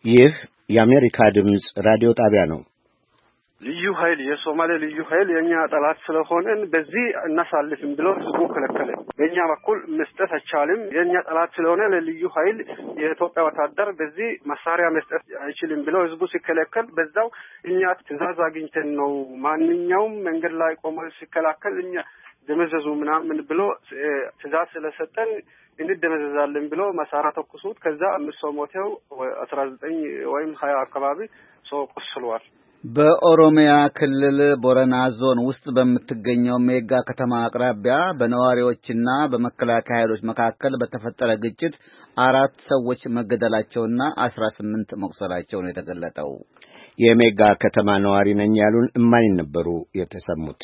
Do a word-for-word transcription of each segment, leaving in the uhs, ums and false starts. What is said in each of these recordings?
ይህ የአሜሪካ ድምጽ ራዲዮ ጣቢያ ነው። ልዩ ኃይል የሶማሌ ልዩ ኃይል የኛ ጠላት ስለሆነ በዚህ እናሳልፍም ብሎ ህዝቡ ከለከለ። በእኛ በኩል መስጠት አይቻልም፣ የኛ ጠላት ስለሆነ ለልዩ ኃይል የኢትዮጵያ ወታደር በዚህ መሳሪያ መስጠት አይችልም ብሎ ህዝቡ ሲከለከል፣ በዛው እኛ ትዕዛዝ አግኝተን ነው ማንኛውም መንገድ ላይ ቆሞ ሲከላከል እኛ ደመዘዙ ምናምን ብሎ ትዕዛዝ ስለሰጠን እንደመዘዛለን ብሎ መሳሪያ ተኩሱት። ከዛ አምስት ሰው ሞተው አስራ ዘጠኝ ወይም ሀያ አካባቢ ሰው ቆስሏል። በኦሮሚያ ክልል ቦረና ዞን ውስጥ በምትገኘው ሜጋ ከተማ አቅራቢያ በነዋሪዎችና በመከላከያ ኃይሎች መካከል በተፈጠረ ግጭት አራት ሰዎች መገደላቸውና አስራ ስምንት መቁሰላቸው ነው የተገለጠው። የሜጋ ከተማ ነዋሪ ነኝ ያሉን እማኝ ነበሩ የተሰሙት።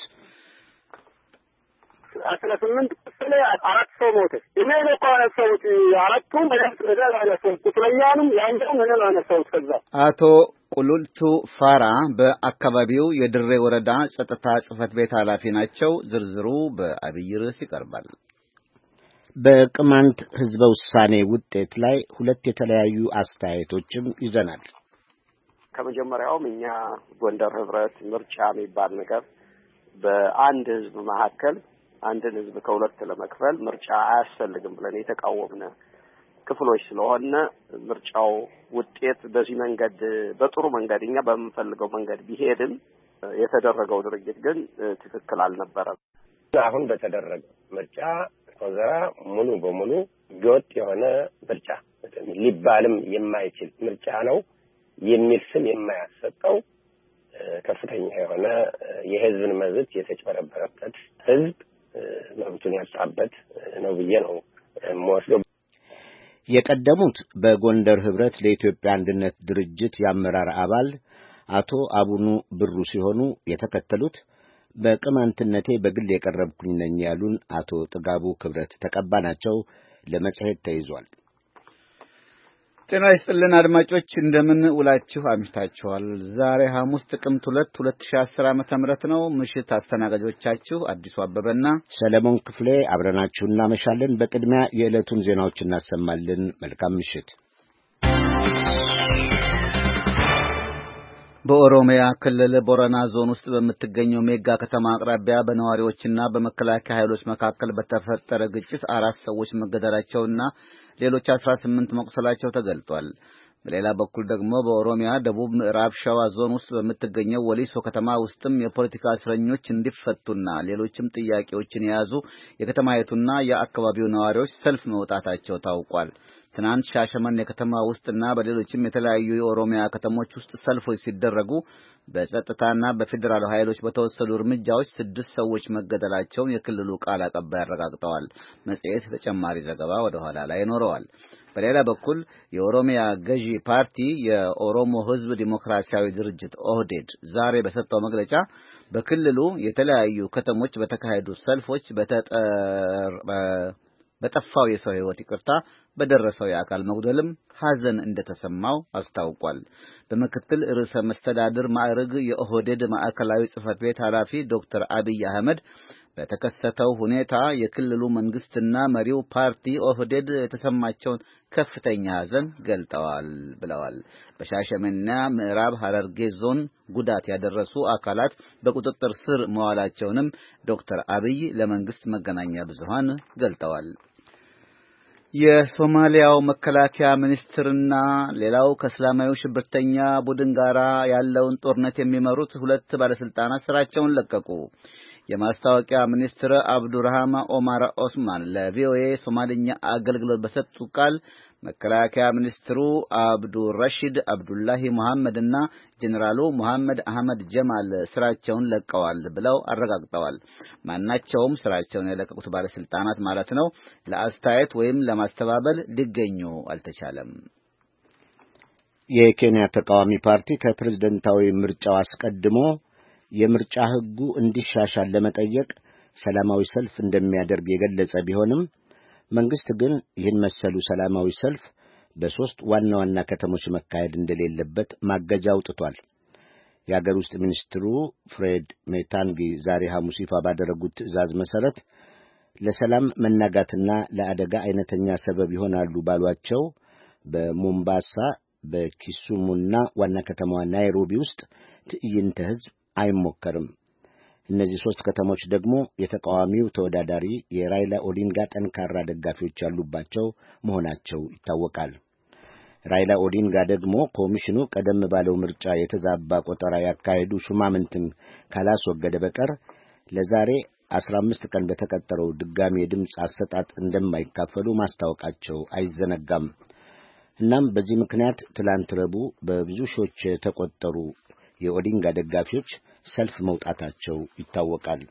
አስራ ስምንት ቁስል አራት ሰው ሞተ። እኔ ነው ካነሳሁት አራቱ ማለት ነው ያነሳሁት ቁስለኛንም ያንተም ምን ነው ያነሳሁት። ከዛ አቶ ቁሉልቱ ፋራ በአካባቢው የድሬ ወረዳ ጸጥታ ጽሕፈት ቤት ኃላፊ ናቸው። ዝርዝሩ በአብይ ርዕስ ይቀርባል። በቅማንት ህዝበ ውሳኔ ውጤት ላይ ሁለት የተለያዩ አስተያየቶችም ይዘናል። ከመጀመሪያውም እኛ ጎንደር ህብረት ምርጫ የሚባል ነገር በአንድ ህዝብ መካከል አንድን ህዝብ ከሁለት ለመክፈል ምርጫ አያስፈልግም ብለን የተቃወምነ ክፍሎች ስለሆነ ምርጫው ውጤት በዚህ መንገድ በጥሩ መንገድ እኛ በምንፈልገው መንገድ ቢሄድም የተደረገው ድርጊት ግን ትክክል አልነበረም። አሁን በተደረገው ምርጫ ኮዘራ ሙሉ በሙሉ ጎጥ የሆነ ምርጫ ሊባልም የማይችል ምርጫ ነው የሚል ስም የማያሰጠው ከፍተኛ የሆነ የህዝብን መብት የተጨበረበረበት ህዝብ መብቱን ያጣበት ነው ብዬ ነው የምወስደው። የቀደሙት በጎንደር ህብረት ለኢትዮጵያ አንድነት ድርጅት የአመራር አባል አቶ አቡኑ ብሩ ሲሆኑ የተከተሉት በቅማንትነቴ በግል የቀረብኩኝ ነኝ ያሉን አቶ ጥጋቡ ክብረት ተቀባ ናቸው። ለመጽሔት ተይዟል። ጤና ይስጥልን አድማጮች፣ እንደምን ውላችሁ አምሽታችኋል። ዛሬ ሐሙስ ጥቅምት ሁለት ሁለት ሺህ አስር ዓመተ ምህረት ነው። ምሽት አስተናጋጆቻችሁ አዲሱ አበበና ሰለሞን ክፍሌ አብረናችሁ እናመሻለን። በቅድሚያ የዕለቱን ዜናዎች እናሰማለን። መልካም ምሽት። በኦሮሚያ ክልል ቦረና ዞን ውስጥ በምትገኘው ሜጋ ከተማ አቅራቢያ በነዋሪዎችና በመከላከያ ኃይሎች መካከል በተፈጠረ ግጭት አራት ሰዎች መገደላቸውና ሌሎች አስራ ስምንት መቁሰላቸው ተገልጧል። በሌላ በኩል ደግሞ በኦሮሚያ ደቡብ ምዕራብ ሸዋ ዞን ውስጥ በምትገኘው ወሊሶ ከተማ ውስጥም የፖለቲካ እስረኞች እንዲፈቱና ሌሎችም ጥያቄዎችን የያዙ የከተማይቱና የአካባቢው ነዋሪዎች ሰልፍ መውጣታቸው ታውቋል። ትናንት ሻሸመኔ ከተማ ውስጥና በሌሎችም የተለያዩ የኦሮሚያ ከተሞች ውስጥ ሰልፎች ሲደረጉ በጸጥታና በፌዴራል ኃይሎች በተወሰዱ እርምጃዎች ስድስት ሰዎች መገደላቸውን የክልሉ ቃል አቀባይ አረጋግጠዋል። መጽሔት ተጨማሪ ዘገባ ወደ ኋላ ላይ ይኖረዋል። በሌላ በኩል የኦሮሚያ ገዢ ፓርቲ የኦሮሞ ሕዝብ ዲሞክራሲያዊ ድርጅት ኦህዴድ ዛሬ በሰጠው መግለጫ በክልሉ የተለያዩ ከተሞች በተካሄዱ ሰልፎች በተጠር በጠፋው የሰው ሕይወት ይቅርታ በደረሰው የአካል መጉደልም ሐዘን እንደተሰማው አስታውቋል። በምክትል ርዕሰ መስተዳድር ማዕረግ የኦህዴድ ማዕከላዊ ጽሕፈት ቤት ኃላፊ ዶክተር አብይ አህመድ በተከሰተው ሁኔታ የክልሉ መንግስትና መሪው ፓርቲ ኦህዴድ የተሰማቸውን ከፍተኛ ሐዘን ገልጠዋል ብለዋል። በሻሸመኔና ምዕራብ ሐረርጌ ዞን ጉዳት ያደረሱ አካላት በቁጥጥር ስር መዋላቸውንም ዶክተር አብይ ለመንግስት መገናኛ ብዙሃን ገልጠዋል። የሶማሊያው መከላከያ ሚኒስትርና ሌላው ከእስላማዊ ሽብርተኛ ቡድን ጋር ያለውን ጦርነት የሚመሩት ሁለት ባለስልጣናት ስራቸውን ለቀቁ። የማስታወቂያ ሚኒስትር አብዱራህማ ኦማር ኦስማን ለቪኦኤ ሶማሊኛ አገልግሎት በሰጡት ቃል መከላከያ ሚኒስትሩ አብዱራሺድ አብዱላሂ መሐመድና ጀነራሉ መሐመድ አህመድ ጀማል ስራቸውን ለቀዋል ብለው አረጋግጠዋል። ማናቸውም ስራቸውን የለቀቁት ባለስልጣናት ማለት ነው ለአስተያየት ወይም ለማስተባበል ሊገኙ አልተቻለም። የኬንያ ተቃዋሚ ፓርቲ ከፕሬዝዳንታዊ ምርጫው አስቀድሞ የምርጫ ሕጉ እንዲሻሻል ለመጠየቅ ሰላማዊ ሰልፍ እንደሚያደርግ የገለጸ ቢሆንም መንግስት ግን ይህን መሰሉ ሰላማዊ ሰልፍ በሶስት ዋና ዋና ከተሞች መካሄድ እንደሌለበት ማገጃ አውጥቷል። የአገር ውስጥ ሚኒስትሩ ፍሬድ ሜታንጊ ዛሬ ሐሙስ ይፋ ባደረጉት ትዕዛዝ መሰረት ለሰላም መናጋትና ለአደጋ አይነተኛ ሰበብ ይሆናሉ ባሏቸው በሞምባሳ፣ በኪሱሙና ዋና ከተማዋ ናይሮቢ ውስጥ ትዕይንተ ሕዝብ አይሞከርም። እነዚህ ሦስት ከተሞች ደግሞ የተቃዋሚው ተወዳዳሪ የራይላ ኦዲንጋ ጠንካራ ደጋፊዎች ያሉባቸው መሆናቸው ይታወቃል። ራይላ ኦዲንጋ ደግሞ ኮሚሽኑ ቀደም ባለው ምርጫ የተዛባ ቆጠራ ያካሄዱ ሹማምንትን ካላስወገደ በቀር ለዛሬ አስራ አምስት ቀን በተቀጠረው ድጋሚ የድምፅ አሰጣጥ እንደማይካፈሉ ማስታወቃቸው አይዘነጋም። እናም በዚህ ምክንያት ትላንት ረቡዕ በብዙ ሺዎች የተቆጠሩ የኦዲንጋ ደጋፊዎች ሰልፍ መውጣታቸው ይታወቃል።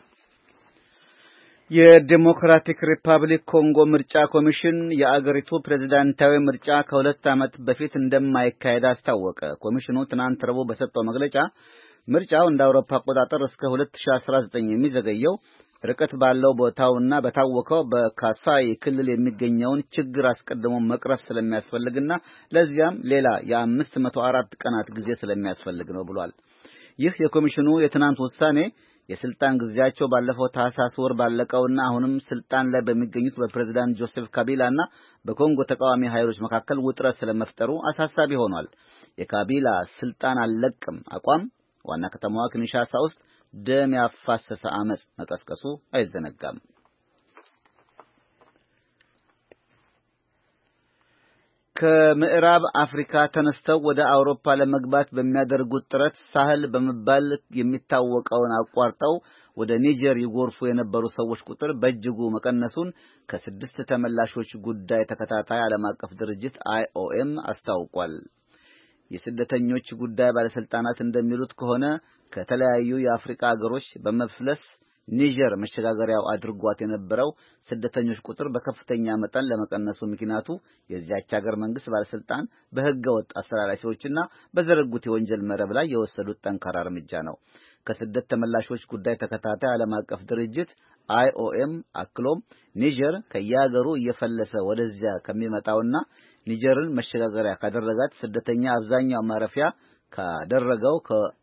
የዲሞክራቲክ ሪፐብሊክ ኮንጎ ምርጫ ኮሚሽን የአገሪቱ ፕሬዝዳንታዊ ምርጫ ከሁለት ዓመት በፊት እንደማይካሄድ አስታወቀ። ኮሚሽኑ ትናንት ረቡዕ በሰጠው መግለጫ ምርጫው እንደ አውሮፓ አቆጣጠር እስከ ሁለት ሺህ አስራ ዘጠኝ የሚዘገየው ርቀት ባለው ቦታውና በታወቀው በካሳይ ክልል የሚገኘውን ችግር አስቀድሞ መቅረፍ ስለሚያስፈልግና ለዚያም ሌላ የአምስት መቶ አራት ቀናት ጊዜ ስለሚያስፈልግ ነው ብሏል። ይህ የኮሚሽኑ የትናንት ውሳኔ የስልጣን ጊዜያቸው ባለፈው ታህሳስ ወር ባለቀውና አሁንም ስልጣን ላይ በሚገኙት በፕሬዝዳንት ጆሴፍ ካቢላና በኮንጎ ተቃዋሚ ኃይሎች መካከል ውጥረት ስለመፍጠሩ አሳሳቢ ሆኗል። የካቢላ ስልጣን አልለቅም አቋም ዋና ከተማዋ ኪንሻሳ ውስጥ ደም ያፋሰሰ አመጽ መቀስቀሱ አይዘነጋም። ከምዕራብ አፍሪካ ተነስተው ወደ አውሮፓ ለመግባት በሚያደርጉት ጥረት ሳህል በመባል የሚታወቀውን አቋርጠው ወደ ኒጀር ይጎርፉ የነበሩ ሰዎች ቁጥር በእጅጉ መቀነሱን ከስድስት ተመላሾች ጉዳይ ተከታታይ ዓለም አቀፍ ድርጅት አይ ኦ ኤም አስታውቋል። የስደተኞች ጉዳይ ባለስልጣናት እንደሚሉት ከሆነ ከተለያዩ የአፍሪካ ሀገሮች በመፍለስ ኒጀር መሸጋገሪያው አድርጓት የነበረው ስደተኞች ቁጥር በከፍተኛ መጠን ለመቀነሱ ምክንያቱ የዚያች ሀገር መንግስት ባለስልጣን በህገ ወጥ አስተላላፊዎችና በዘረጉት የወንጀል መረብ ላይ የወሰዱት ጠንካራ እርምጃ ነው። ከስደት ተመላሾች ጉዳይ ተከታታይ ዓለም አቀፍ ድርጅት አይ ኦ ኤም አክሎም ኒጀር ከየሀገሩ እየፈለሰ ወደዚያ ከሚመጣውና ኒጀርን መሸጋገሪያ ካደረጋት ስደተኛ አብዛኛው ማረፊያ ካደረገው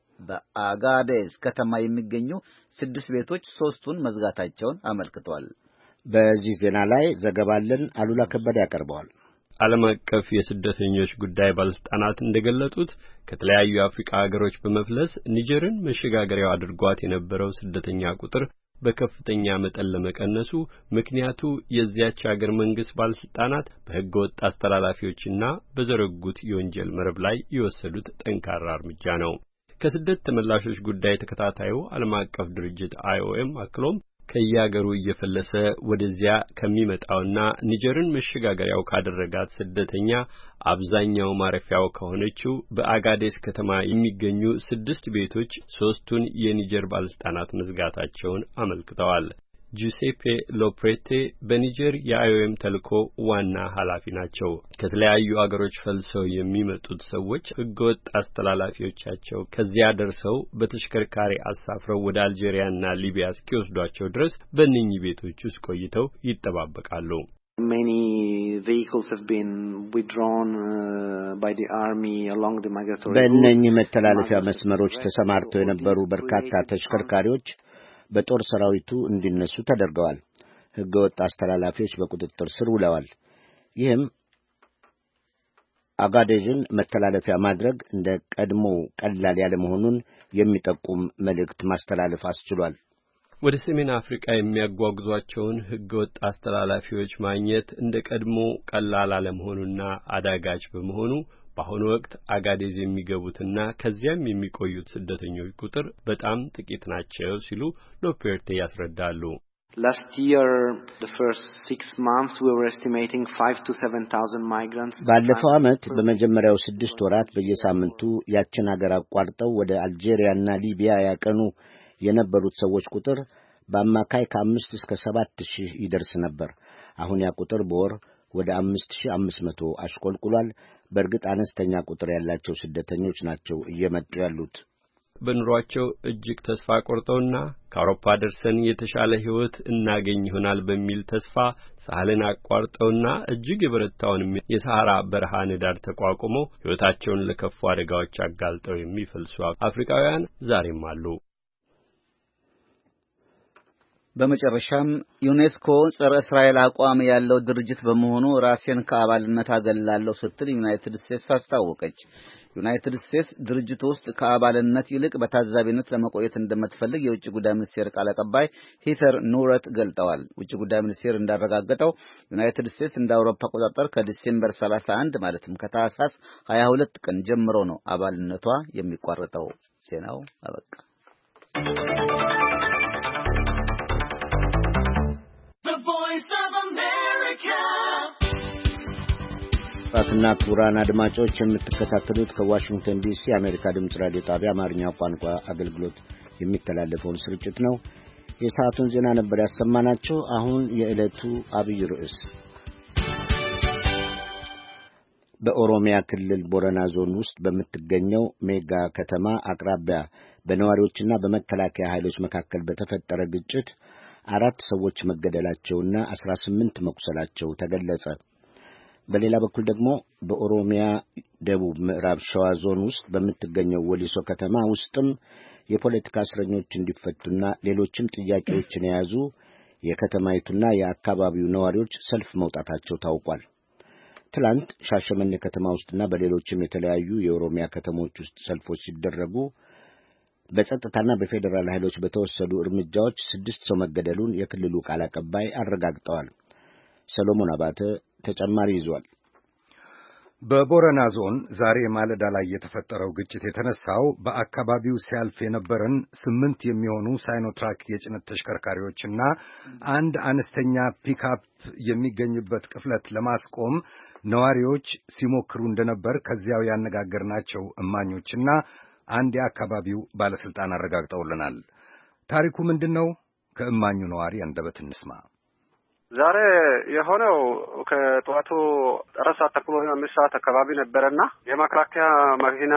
በአጋዴዝ ከተማ የሚገኙ ስድስት ቤቶች ሶስቱን መዝጋታቸውን አመልክተዋል። በዚህ ዜና ላይ ዘገባለን አሉላ ከበደ ያቀርበዋል። ዓለም አቀፍ የስደተኞች ጉዳይ ባለስልጣናት እንደገለጡት ከተለያዩ የአፍሪካ ሀገሮች በመፍለስ ኒጀርን መሸጋገሪያው አድርጓት የነበረው ስደተኛ ቁጥር በከፍተኛ መጠን ለመቀነሱ ምክንያቱ የዚያች ሀገር መንግስት ባለስልጣናት በህገ ወጥ አስተላላፊዎችና በዘረጉት የወንጀል መረብ ላይ የወሰዱት ጠንካራ እርምጃ ነው። ከስደት ተመላሾች ጉዳይ ተከታታዩ ዓለም አቀፍ ድርጅት አይ ኦ ኤም አክሎም ከየሀገሩ እየፈለሰ ወደዚያ ከሚመጣውና ኒጀርን መሸጋገሪያው ካደረጋት ስደተኛ አብዛኛው ማረፊያው ከሆነችው በአጋዴስ ከተማ የሚገኙ ስድስት ቤቶች ሶስቱን የኒጀር ባለስልጣናት መዝጋታቸውን አመልክተዋል። ጁሴፔ ሎፕሬቴ በኒጀር የአይ ኦ ኤም ተልእኮ ዋና ኃላፊ ናቸው። ከተለያዩ አገሮች ፈልሰው የሚመጡት ሰዎች ህገወጥ አስተላላፊዎቻቸው ከዚያ ደርሰው በተሽከርካሪ አሳፍረው ወደ አልጄሪያና ሊቢያ እስኪወስዷቸው ድረስ በእነኚህ ቤቶች ውስጥ ቆይተው ይጠባበቃሉ። Many vehicles have been withdrawn uh, by the army along the migratory routes. በእነኚህ መተላለፊያ መስመሮች ተሰማርተው የነበሩ በርካታ ተሽከርካሪዎች በጦር ሰራዊቱ እንዲነሱ ተደርገዋል። ህገወጥ አስተላላፊዎች በቁጥጥር ስር ውለዋል። ይህም አጋዴዝን መተላለፊያ ማድረግ እንደ ቀድሞ ቀላል ያለ መሆኑን የሚጠቁም መልእክት ማስተላለፍ አስችሏል። ወደ ሰሜን አፍሪካ የሚያጓጉዟቸውን ህገወጥ አስተላላፊዎች ማግኘት እንደ ቀድሞ ቀላል አለመሆኑና አዳጋች በመሆኑ በአሁኑ ወቅት አጋዴዝ የሚገቡትና ከዚያም የሚቆዩት ስደተኞች ቁጥር በጣም ጥቂት ናቸው ሲሉ ሎፔርቴ ያስረዳሉ። Last year, the first six months, we were estimating five to seven thousand migrants. ባለፈው ዓመት በመጀመሪያው ስድስት ወራት በየሳምንቱ ያችን ሀገር አቋርጠው ወደ አልጄሪያና ሊቢያ ያቀኑ የነበሩት ሰዎች ቁጥር በአማካይ ከአምስት እስከ ሰባት ሺህ ይደርስ ነበር። አሁን ያ ቁጥር በወር ወደ አምስት ሺህ አምስት መቶ አሽቆልቁሏል። በእርግጥ አነስተኛ ቁጥር ያላቸው ስደተኞች ናቸው እየመጡ ያሉት። በኑሯቸው እጅግ ተስፋ ቆርጠውና ከአውሮፓ ደርሰን የተሻለ ህይወት እናገኝ ይሆናል በሚል ተስፋ ሳህልን አቋርጠውና እጅግ የበረታውን የሳሃራ በረሃ ንዳድ ተቋቁመው ህይወታቸውን ለከፉ አደጋዎች አጋልጠው የሚፈልሱ አፍሪካውያን ዛሬም አሉ። በመጨረሻም ዩኔስኮ ጸረ እስራኤል አቋም ያለው ድርጅት በመሆኑ ራሴን ከአባልነት አገላለሁ ስትል ዩናይትድ ስቴትስ አስታወቀች። ዩናይትድ ስቴትስ ድርጅቱ ውስጥ ከአባልነት ይልቅ በታዛቢነት ለመቆየት እንደምትፈልግ የውጭ ጉዳይ ሚኒስቴር ቃል አቀባይ ሂተር ኑረት ገልጠዋል። ውጭ ጉዳይ ሚኒስቴር እንዳረጋገጠው ዩናይትድ ስቴትስ እንደ አውሮፓ አቆጣጠር ከዲሴምበር ሰላሳ አንድ ማለትም ከታህሳስ ሀያ ሁለት ቀን ጀምሮ ነው አባልነቷ የሚቋረጠው። ዜናው አበቃ። ፋትና ክቡራን አድማጮች የምትከታተሉት ከዋሽንግተን ዲሲ የአሜሪካ ድምፅ ራዲዮ ጣቢያ አማርኛ ቋንቋ አገልግሎት የሚተላለፈውን ስርጭት ነው። የሰዓቱን ዜና ነበር ያሰማናቸው። አሁን የዕለቱ አብይ ርዕስ በኦሮሚያ ክልል ቦረና ዞን ውስጥ በምትገኘው ሜጋ ከተማ አቅራቢያ በነዋሪዎችና በመከላከያ ኃይሎች መካከል በተፈጠረ ግጭት አራት ሰዎች መገደላቸውና አስራ ስምንት መቁሰላቸው ተገለጸ። በሌላ በኩል ደግሞ በኦሮሚያ ደቡብ ምዕራብ ሸዋ ዞን ውስጥ በምትገኘው ወሊሶ ከተማ ውስጥም የፖለቲካ እስረኞች እንዲፈቱና ሌሎችም ጥያቄዎችን የያዙ የከተማይቱና የአካባቢው ነዋሪዎች ሰልፍ መውጣታቸው ታውቋል። ትላንት ሻሸመኔ ከተማ ውስጥና በሌሎችም የተለያዩ የኦሮሚያ ከተሞች ውስጥ ሰልፎች ሲደረጉ በጸጥታና በፌዴራል ኃይሎች በተወሰዱ እርምጃዎች ስድስት ሰው መገደሉን የክልሉ ቃል አቀባይ አረጋግጠዋል። ሰሎሞን አባተ ተጨማሪ ይዟል። በቦረና ዞን ዛሬ ማለዳ ላይ የተፈጠረው ግጭት የተነሳው በአካባቢው ሲያልፍ የነበረን ስምንት የሚሆኑ ሳይኖትራክ የጭነት ተሽከርካሪዎችና አንድ አነስተኛ ፒክአፕ የሚገኝበት ቅፍለት ለማስቆም ነዋሪዎች ሲሞክሩ እንደነበር ከዚያው ያነጋገርናቸው እማኞችና አንድ የአካባቢው ባለስልጣን አረጋግጠውልናል። ታሪኩ ምንድነው? ከእማኙ ነዋሪ አንደበት እንስማ። ዛሬ የሆነው ከጠዋቱ አራት ሰዓት ተኩል ወይም አምስት ሰዓት አካባቢ ነበረና የመከላከያ መኪና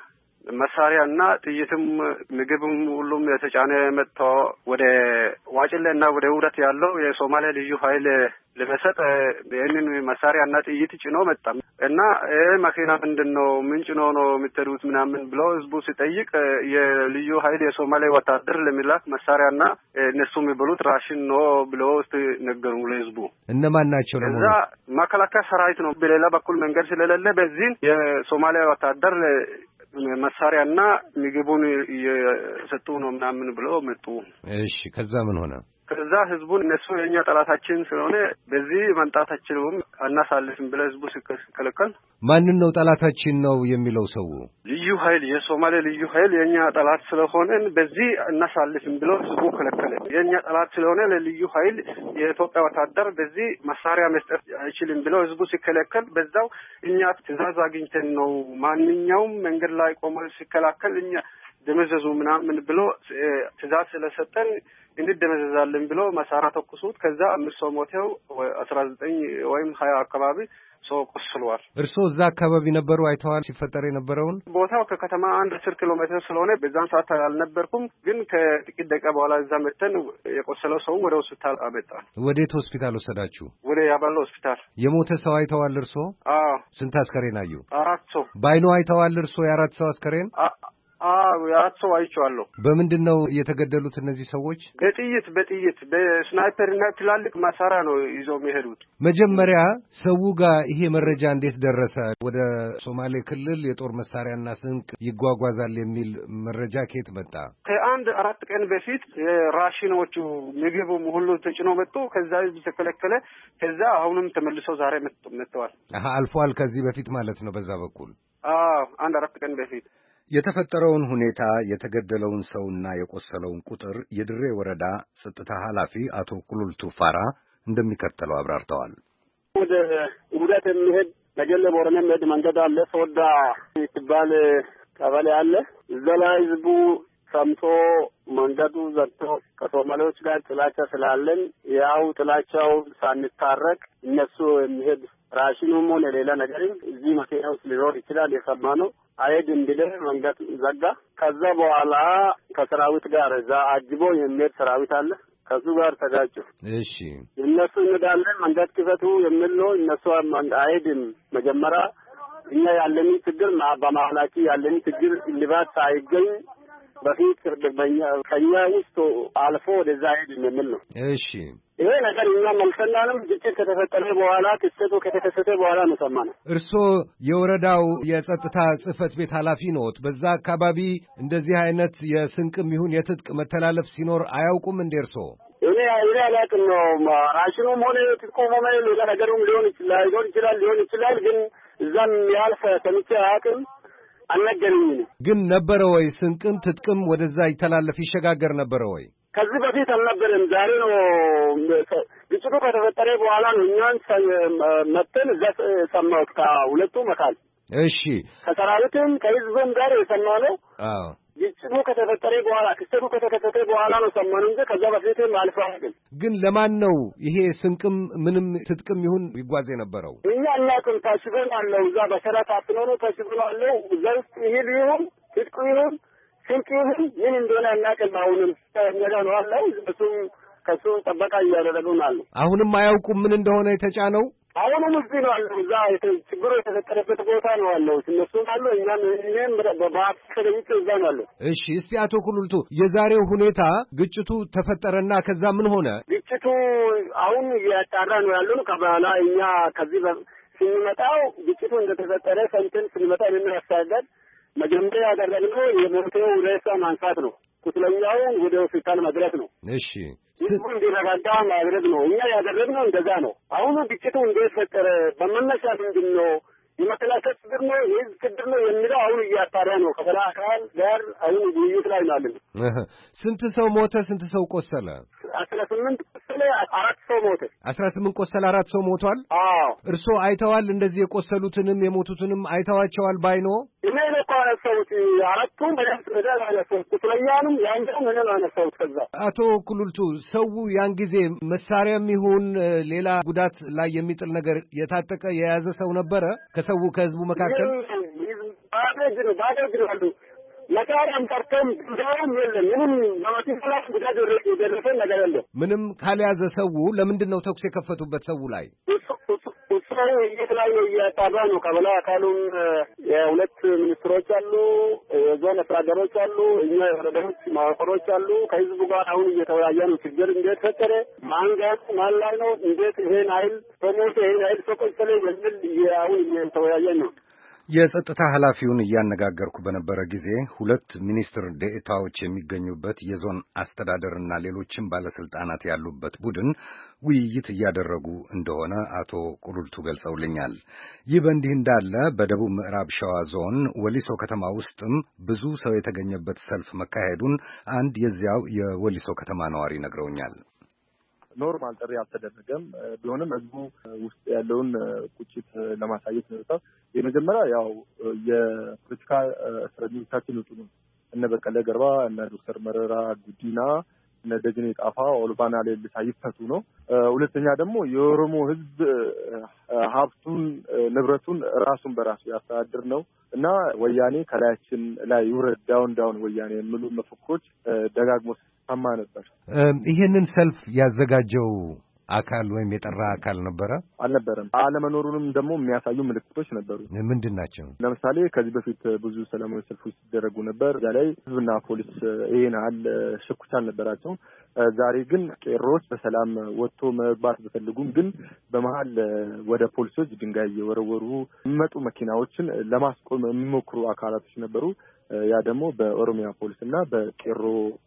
መሳሪያና ጥይትም ምግብም ሁሉም የተጫነ መጥቶ ወደ ዋጭሌና ወደ ውረት ያለው የሶማሌ ልዩ ኃይል ለመሰጥ ይህንን መሳሪያና ጥይት ጭኖ መጣ እና ይሄ መኪና ምንድነው ምን ጭኖ ነው የምትሄዱት ምናምን ብሎ ህዝቡ ሲጠይቅ የልዩ ኃይል የሶማሌ ወታደር ለሚላክ መሳሪያና እነሱ የሚበሉት ራሽን ነው ብሎ ነገሩ ለህዝቡ። እነማን ናቸው ነው? እዛ መከላከያ ሰራዊት ነው። በሌላ በኩል መንገድ ስለሌለ በዚህ የሶማሌ ወታደር መሳሪያና ምግቡን እየሰጡ ነው ምናምን ብሎ መጡ። እሺ ከዛ ምን ሆነ? ከዛ ህዝቡን እነሱ የኛ ጠላታችን ስለሆነ በዚህ መምጣታችንም አናሳልፍም ብለ ህዝቡ ሲከለከል ማንን ነው ጠላታችን ነው የሚለው ሰው? ልዩ ኃይል የሶማሌ ልዩ ኃይል የኛ ጠላት ስለሆነ በዚህ አናሳልፍም ብሎ ህዝቡ ከለከለ። የኛ ጠላት ስለሆነ ለልዩ ኃይል የኢትዮጵያ ወታደር በዚህ መሳሪያ መስጠት አይችልም ብሎ ህዝቡ ሲከለከል በዛው እኛ ትዕዛዝ አግኝተን ነው ማንኛውም መንገድ ላይ ቆሞ ሲከላከል እኛ ደመዘዙ ምናምን ብሎ ትዕዛዝ ስለሰጠን እንደደመዘዛለን ብሎ መሳሪያ ተኩሱት። ከዛ አምስት ሰው ሞተው አስራ ዘጠኝ ወይም ሀያ አካባቢ ሰው ቆስሏል። እርሶ እዛ አካባቢ ነበሩ? አይተዋል ሲፈጠር የነበረውን? ቦታው ከከተማ አንድ አስር ኪሎ ሜትር ስለሆነ በዛን ሰዓት አልነበርኩም፣ ግን ከጥቂት ደቂቃ በኋላ እዛ መተን የቆሰለው ሰው ወደ ሆስፒታል አመጣን። ወዴት ሆስፒታል ወሰዳችሁ? ወደ ያባሎ ሆስፒታል። የሞተ ሰው አይተዋል እርሶ? አዎ። ስንት አስከሬን አዩ? አራት ሰው። ባይኖ አይተዋል እርሶ የአራት ሰው አስከሬን? አዎ የአራት ሰው አይቼዋለሁ። በምንድን ነው የተገደሉት እነዚህ ሰዎች? በጥይት በጥይት በስናይፐርና ትላልቅ መሳሪያ ነው ይዘው የሚሄዱት። መጀመሪያ ሰው ጋር ይሄ መረጃ እንዴት ደረሰ? ወደ ሶማሌ ክልል የጦር መሳሪያና ስንቅ ይጓጓዛል የሚል መረጃ ከየት መጣ? ከአንድ አራት ቀን በፊት ራሽኖቹ ምግቡም ሁሉ ተጭኖ መጡ። ከዛ ተከለከለ። ከዛ አሁንም ተመልሰው ዛሬ መጥተዋል። አሃ አልፏል። ከዚህ በፊት ማለት ነው በዛ በኩል? አዎ አንድ አራት ቀን በፊት የተፈጠረውን ሁኔታ የተገደለውን ሰውና የቆሰለውን ቁጥር የድሬ ወረዳ ጸጥታ ኃላፊ አቶ ቁሉልቱ ፋራ እንደሚከተለው አብራርተዋል። ወደ ውደት የሚሄድ ነገሌ ቦረና የሚሄድ መንገድ አለ። ሶዳ ይባል ቀበሌ አለ። እዛ ላይ ህዝቡ ሰምቶ መንገዱ ዘግቶ ከሶማሌዎች ጋር ጥላቻ ስላለን ያው ጥላቻው ሳንታረቅ እነሱ የሚሄድ ራሽኑም ሆነ ሌላ ነገርም እዚህ መኪና ውስጥ ሊኖር ይችላል የሰማ ነው አይድ እንዲለ መንገድ ዘጋ። ከዛ በኋላ ከሰራዊት ጋር እዛ አጅቦ የሚሄድ ሰራዊት አለ። ከሱ ጋር ተጋጩ። እሺ እነሱ እንዳለን መንገድ ክፈቱ የሚል ነው። እነሱ አይድም። መጀመሪያ እኛ ያለኒ ችግር በመሀላችን ያለኒ ችግር ልባት ሳይገኝ በፊት በእኛ ከኛ ውስጥ አልፎ ወደዛ ሄድ የሚል ነው። እሺ ይሄ ነገር እኛ መልሰናንም ግጭት ከተፈጠረ በኋላ ክስተቱ ከተከሰተ በኋላ ነው ሰማነው። እርስዎ የወረዳው የጸጥታ ጽሕፈት ቤት ኃላፊ ነዎት። በዛ አካባቢ እንደዚህ አይነት የስንቅም ይሁን የትጥቅ መተላለፍ ሲኖር አያውቁም እንዴ እርስዎ? እኔ አይኔ አላውቅም ነው። ራሽኑም ሆነ ትጥቁም ሆነ ሌላ ነገሩም ሊሆን ይችላል ሊሆን ይችላል ሊሆን ይችላል ግን እዛም ያልፈ ሰምቼ አያውቅም። አልነገረኝም። ግን ነበረ ወይ ስንቅም ትጥቅም ወደዛ ይተላለፍ ይሸጋገር ነበረ ወይ? ከዚህ በፊት አልነበረም። ዛሬ ነው ግጭቱ ከተፈጠረ በኋላ ነው እኛን መጥተን እዛ ሰማሁት ከሁለቱ መካል። እሺ ከሰራዊትም ከህዝቡም ጋር የሰማነው አዎ ግጭቱ ከተፈጠረ በኋላ ክስተቱ ከተከሰተ በኋላ ነው ሰማነው እንጂ ከዛ በፊትም አልፈዋል። ግን ለማን ነው ይሄ ስንቅም ምንም ትጥቅም ይሁን ይጓዝ የነበረው? እኛ እናቅም። ታሽገን አለው እዛ በሸራ ታፍኖ ነው ታሽገን አለው እዛ ውስጥ ይሄድ ይሁን ትጥቁ ይሁን ስንቅ ይሁን ምን እንደሆነ እናቅም። አሁንም ተነጋ ነው አለው እሱም ከሱ ጠበቃ እያደረጉ ነው። አሁንም አያውቁም ምን እንደሆነ የተጫነው። አሁንም እዚህ ነው አለው እዛ ችግሩ የተፈጠረበት ቦታ ነው አለው እነሱም አለው እኛም እኔም በባክ ከደምጭ እዛ ነው አለው። እሺ እስቲ አቶ ኩሉልቱ የዛሬው ሁኔታ ግጭቱ ተፈጠረና ከዛ ምን ሆነ? ግጭቱ አሁን እያጣራ ነው ያለው። ከበኋላ እኛ ከዚህ ስንመጣው ግጭቱ እንደተፈጠረ ሰምተን ስንመጣ ምን ያሳጋድ መጀመሪያ ያደረግነው የሞተው ሬሳ ማንሳት ነው። ቁስለኛው ወደ ሆስፒታል መድረስ ነው። እሺ ህዝቡ እንዲረጋጋ ማድረግ ነው። እኛ ያደረግነው እንደዛ ነው። አሁኑ ግጭቱ እንዴት ፈጠረ በመነሻ ምንድን ነው የመከላከል ችግር ነው የህዝብ ችግር ነው የሚለው አሁን እያጣራ ነው። ከበላ አካል ጋር አሁን ውይይት ላይ ናለን። ስንት ሰው ሞተ? ስንት ሰው ቆሰለ? አስራ ስምንት ቆሰለ፣ አራት ሰው ሞተ። አስራ ስምንት ቆሰለ፣ አራት ሰው ሞቷል። አዎ እርስዎ አይተዋል? እንደዚህ የቆሰሉትንም የሞቱትንም አይተዋቸዋል ባይኖ? እኔ እኮ አነሳሁት አራቱም በደንብ በደንብ አነሳሁት። ቁስለኛንም ያንንም ምንም አነሳሁት። ከዛ አቶ ኩሉልቱ ሰው ያን ጊዜ መሳሪያም ይሁን ሌላ ጉዳት ላይ የሚጥል ነገር የታጠቀ የያዘ ሰው ነበረ? ከሰው ከህዝቡ መካከል ባደግ ነው ባደግ ነው አሉ መሳሪያም ጠርቶም ዳውም የለም። ምንም በማቲፈላስ ጉዳት የደረሰ ነገር የለም። ምንም ካልያዘ ሰው ለምንድን ነው ተኩስ የከፈቱበት ሰው ላይ? ሰው እየተለያየ እያጣራ ነው። ከበላይ አካሉም የሁለት ሚኒስትሮች አሉ፣ የዞን አስተዳደሮች አሉ፣ እኛ የወረዳዎች መዋቅሮች አሉ። ከህዝቡ ጋር አሁን እየተወያየ ነው። ችግር እንዴት ፈጠረ፣ ማን ጋር ማን ላይ ነው፣ እንዴት ይሄን ኃይል ፕሮሞት ይሄን ኃይል ተቆጠለ የሚል አሁን እየተወያየ ነው። የጸጥታ ኃላፊውን እያነጋገርኩ በነበረ ጊዜ ሁለት ሚኒስትር ዴኤታዎች የሚገኙበት የዞን አስተዳደርና ሌሎችም ባለስልጣናት ያሉበት ቡድን ውይይት እያደረጉ እንደሆነ አቶ ቁሉልቱ ገልጸውልኛል። ይህ በእንዲህ እንዳለ በደቡብ ምዕራብ ሸዋ ዞን ወሊሶ ከተማ ውስጥም ብዙ ሰው የተገኘበት ሰልፍ መካሄዱን አንድ የዚያው የወሊሶ ከተማ ነዋሪ ነግረውኛል። ኖርማል ጥሪ አልተደረገም። ቢሆንም ህዝቡ ውስጥ ያለውን ቁጭት ለማሳየት ነው። የመጀመሪያ ያው የፖለቲካ እስረኞቻችን ውጡ ነው። እነ በቀለ ገርባ፣ እነ ዶክተር መረራ ጉዲና፣ እነ ደጀኔ ጣፋ፣ ኦልባና ሌሊሳ ይፈቱ ነው። ሁለተኛ ደግሞ የኦሮሞ ህዝብ ሀብቱን ንብረቱን ራሱን በራሱ ያስተዳድር ነው እና ወያኔ ከላያችን ላይ ይውረድ፣ ዳውን ዳውን ወያኔ የሚሉ መፈክሮች ደጋግሞ ሰማ ነበር። ይሄንን ሰልፍ ያዘጋጀው አካል ወይም የጠራ አካል ነበረ? አልነበረም። አለመኖሩንም ደግሞ የሚያሳዩ ምልክቶች ነበሩ። ምንድን ናቸው? ለምሳሌ ከዚህ በፊት ብዙ ሰላማዊ ሰልፎች ሲደረጉ ነበር። እዛ ላይ ህዝብና ፖሊስ ይሄን ያህል ሽኩቻ አልነበራቸው። ዛሬ ግን ቄሮዎች በሰላም ወጥቶ መግባት ቢፈልጉም ግን በመሀል ወደ ፖሊሶች ድንጋይ እየወረወሩ የሚመጡ መኪናዎችን ለማስቆም የሚሞክሩ አካላቶች ነበሩ። ያ ደግሞ በኦሮሚያ ፖሊስ እና በቄሮ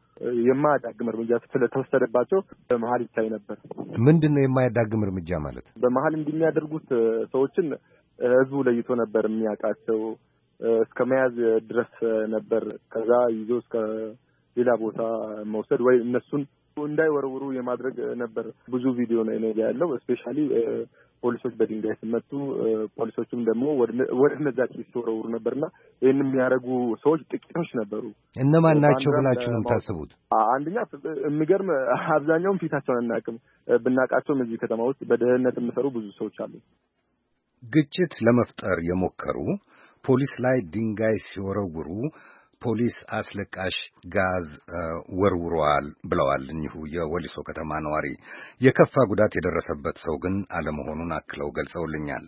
የማያዳግም እርምጃ ስለተወሰደባቸው በመሀል ይታይ ነበር። ምንድን ነው የማያዳግም እርምጃ ማለት? በመሀል እንደሚያደርጉት ሰዎችን ህዝቡ ለይቶ ነበር የሚያውቃቸው። እስከ መያዝ ድረስ ነበር። ከዛ ይዞ እስከ ሌላ ቦታ መውሰድ ወይ እነሱን እንዳይወረውሩ የማድረግ ነበር። ብዙ ቪዲዮ ነው እኔ ያለው። ስፔሻሊ ፖሊሶች በድንጋይ ሲመቱ፣ ፖሊሶችም ደግሞ ወደ እነዛ ጭስ ሲወረውሩ ነበርና ይህን የሚያደርጉ ሰዎች ጥቂቶች ነበሩ። እነማን ናቸው ብላችሁ ነው የምታስቡት? አንደኛ የሚገርም አብዛኛውን ፊታቸውን አናውቅም። ብናውቃቸውም እዚህ ከተማ ውስጥ በደህንነት የሚሰሩ ብዙ ሰዎች አሉ። ግጭት ለመፍጠር የሞከሩ ፖሊስ ላይ ድንጋይ ሲወረውሩ ፖሊስ አስለቃሽ ጋዝ ወርውሯል ብለዋል እኚሁ የወሊሶ ከተማ ነዋሪ። የከፋ ጉዳት የደረሰበት ሰው ግን አለመሆኑን አክለው ገልጸውልኛል።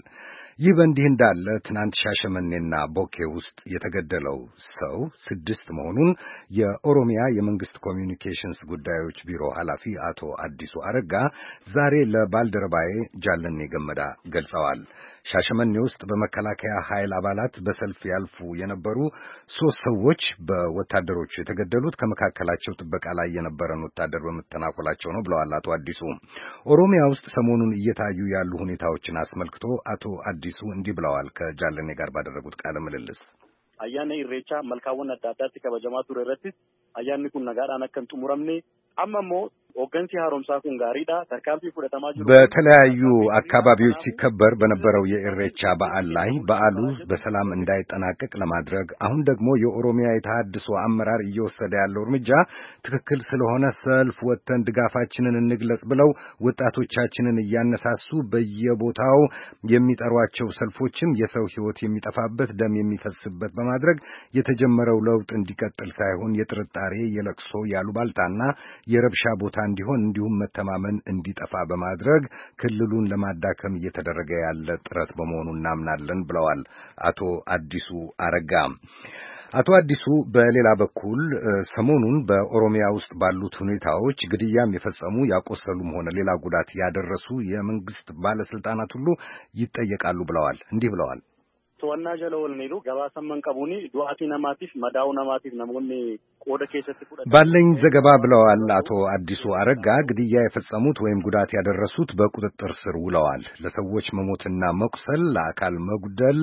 ይህ በእንዲህ እንዳለ ትናንት ሻሸመኔና ቦኬ ውስጥ የተገደለው ሰው ስድስት መሆኑን የኦሮሚያ የመንግስት ኮሚዩኒኬሽንስ ጉዳዮች ቢሮ ኃላፊ አቶ አዲሱ አረጋ ዛሬ ለባልደረባዬ ጃለኔ ገመዳ ገልጸዋል። ሻሸመኔ ውስጥ በመከላከያ ኃይል አባላት በሰልፍ ያልፉ የነበሩ ሶስት ሰዎች በወታደሮቹ የተገደሉት ከመካከላቸው ጥበቃ ላይ የነበረን ወታደር በመተናኮላቸው ነው ብለዋል አቶ አዲሱ። ኦሮሚያ ውስጥ ሰሞኑን እየታዩ ያሉ ሁኔታዎችን አስመልክቶ አቶ አዲሱ እንዲህ ብለዋል ከጃለኔ ጋር ባደረጉት ቃለ ምልልስ። አያኔ ኢሬቻ መልካውን አዳዳት ከበጀማቱ ረረት አያኒ ኩን ነጋር አነከንቱ ሙረምኔ አመሞ ኦገንሲ ሃሮምሳ ኩን ጋሪዳ ተካምፒ ፍለተማ ጅሩ በተለያዩ አካባቢዎች ሲከበር በነበረው የኢሬቻ በዓል ላይ በዓሉ በሰላም እንዳይጠናቀቅ ለማድረግ አሁን ደግሞ የኦሮሚያ የተሐድሶ አመራር እየወሰደ ያለው እርምጃ ትክክል ስለሆነ ሰልፍ ወጥተን ድጋፋችንን እንግለጽ ብለው ወጣቶቻችንን እያነሳሱ በየቦታው የሚጠሯቸው ሰልፎችም የሰው ሕይወት የሚጠፋበት ደም የሚፈስበት በማድረግ የተጀመረው ለውጥ እንዲቀጥል ሳይሆን የጥርጣሬ የለቅሶ ያሉባልታና የረብሻ ቦታ እንዲሆን እንዲሁም መተማመን እንዲጠፋ በማድረግ ክልሉን ለማዳከም እየተደረገ ያለ ጥረት በመሆኑ እናምናለን ብለዋል አቶ አዲሱ አረጋ። አቶ አዲሱ በሌላ በኩል ሰሞኑን በኦሮሚያ ውስጥ ባሉት ሁኔታዎች ግድያም የፈጸሙ ያቆሰሉም ሆነ ሌላ ጉዳት ያደረሱ የመንግስት ባለስልጣናት ሁሉ ይጠየቃሉ ብለዋል። እንዲህ ብለዋል። ተወና ጀለወል ኔሉ ገባሰመን ቀቡኒ ዱአቲ ነማቲፍ መዳው ነማቲፍ ነሞኒ ቆደ ከሰት ቁደ ባለኝ ዘገባ ብለዋል አቶ አዲሱ አረጋ ግድያ የፈጸሙት ወይም ጉዳት ያደረሱት በቁጥጥር ስር ውለዋል። ለሰዎች መሞትና መቁሰል ለአካል መጉደል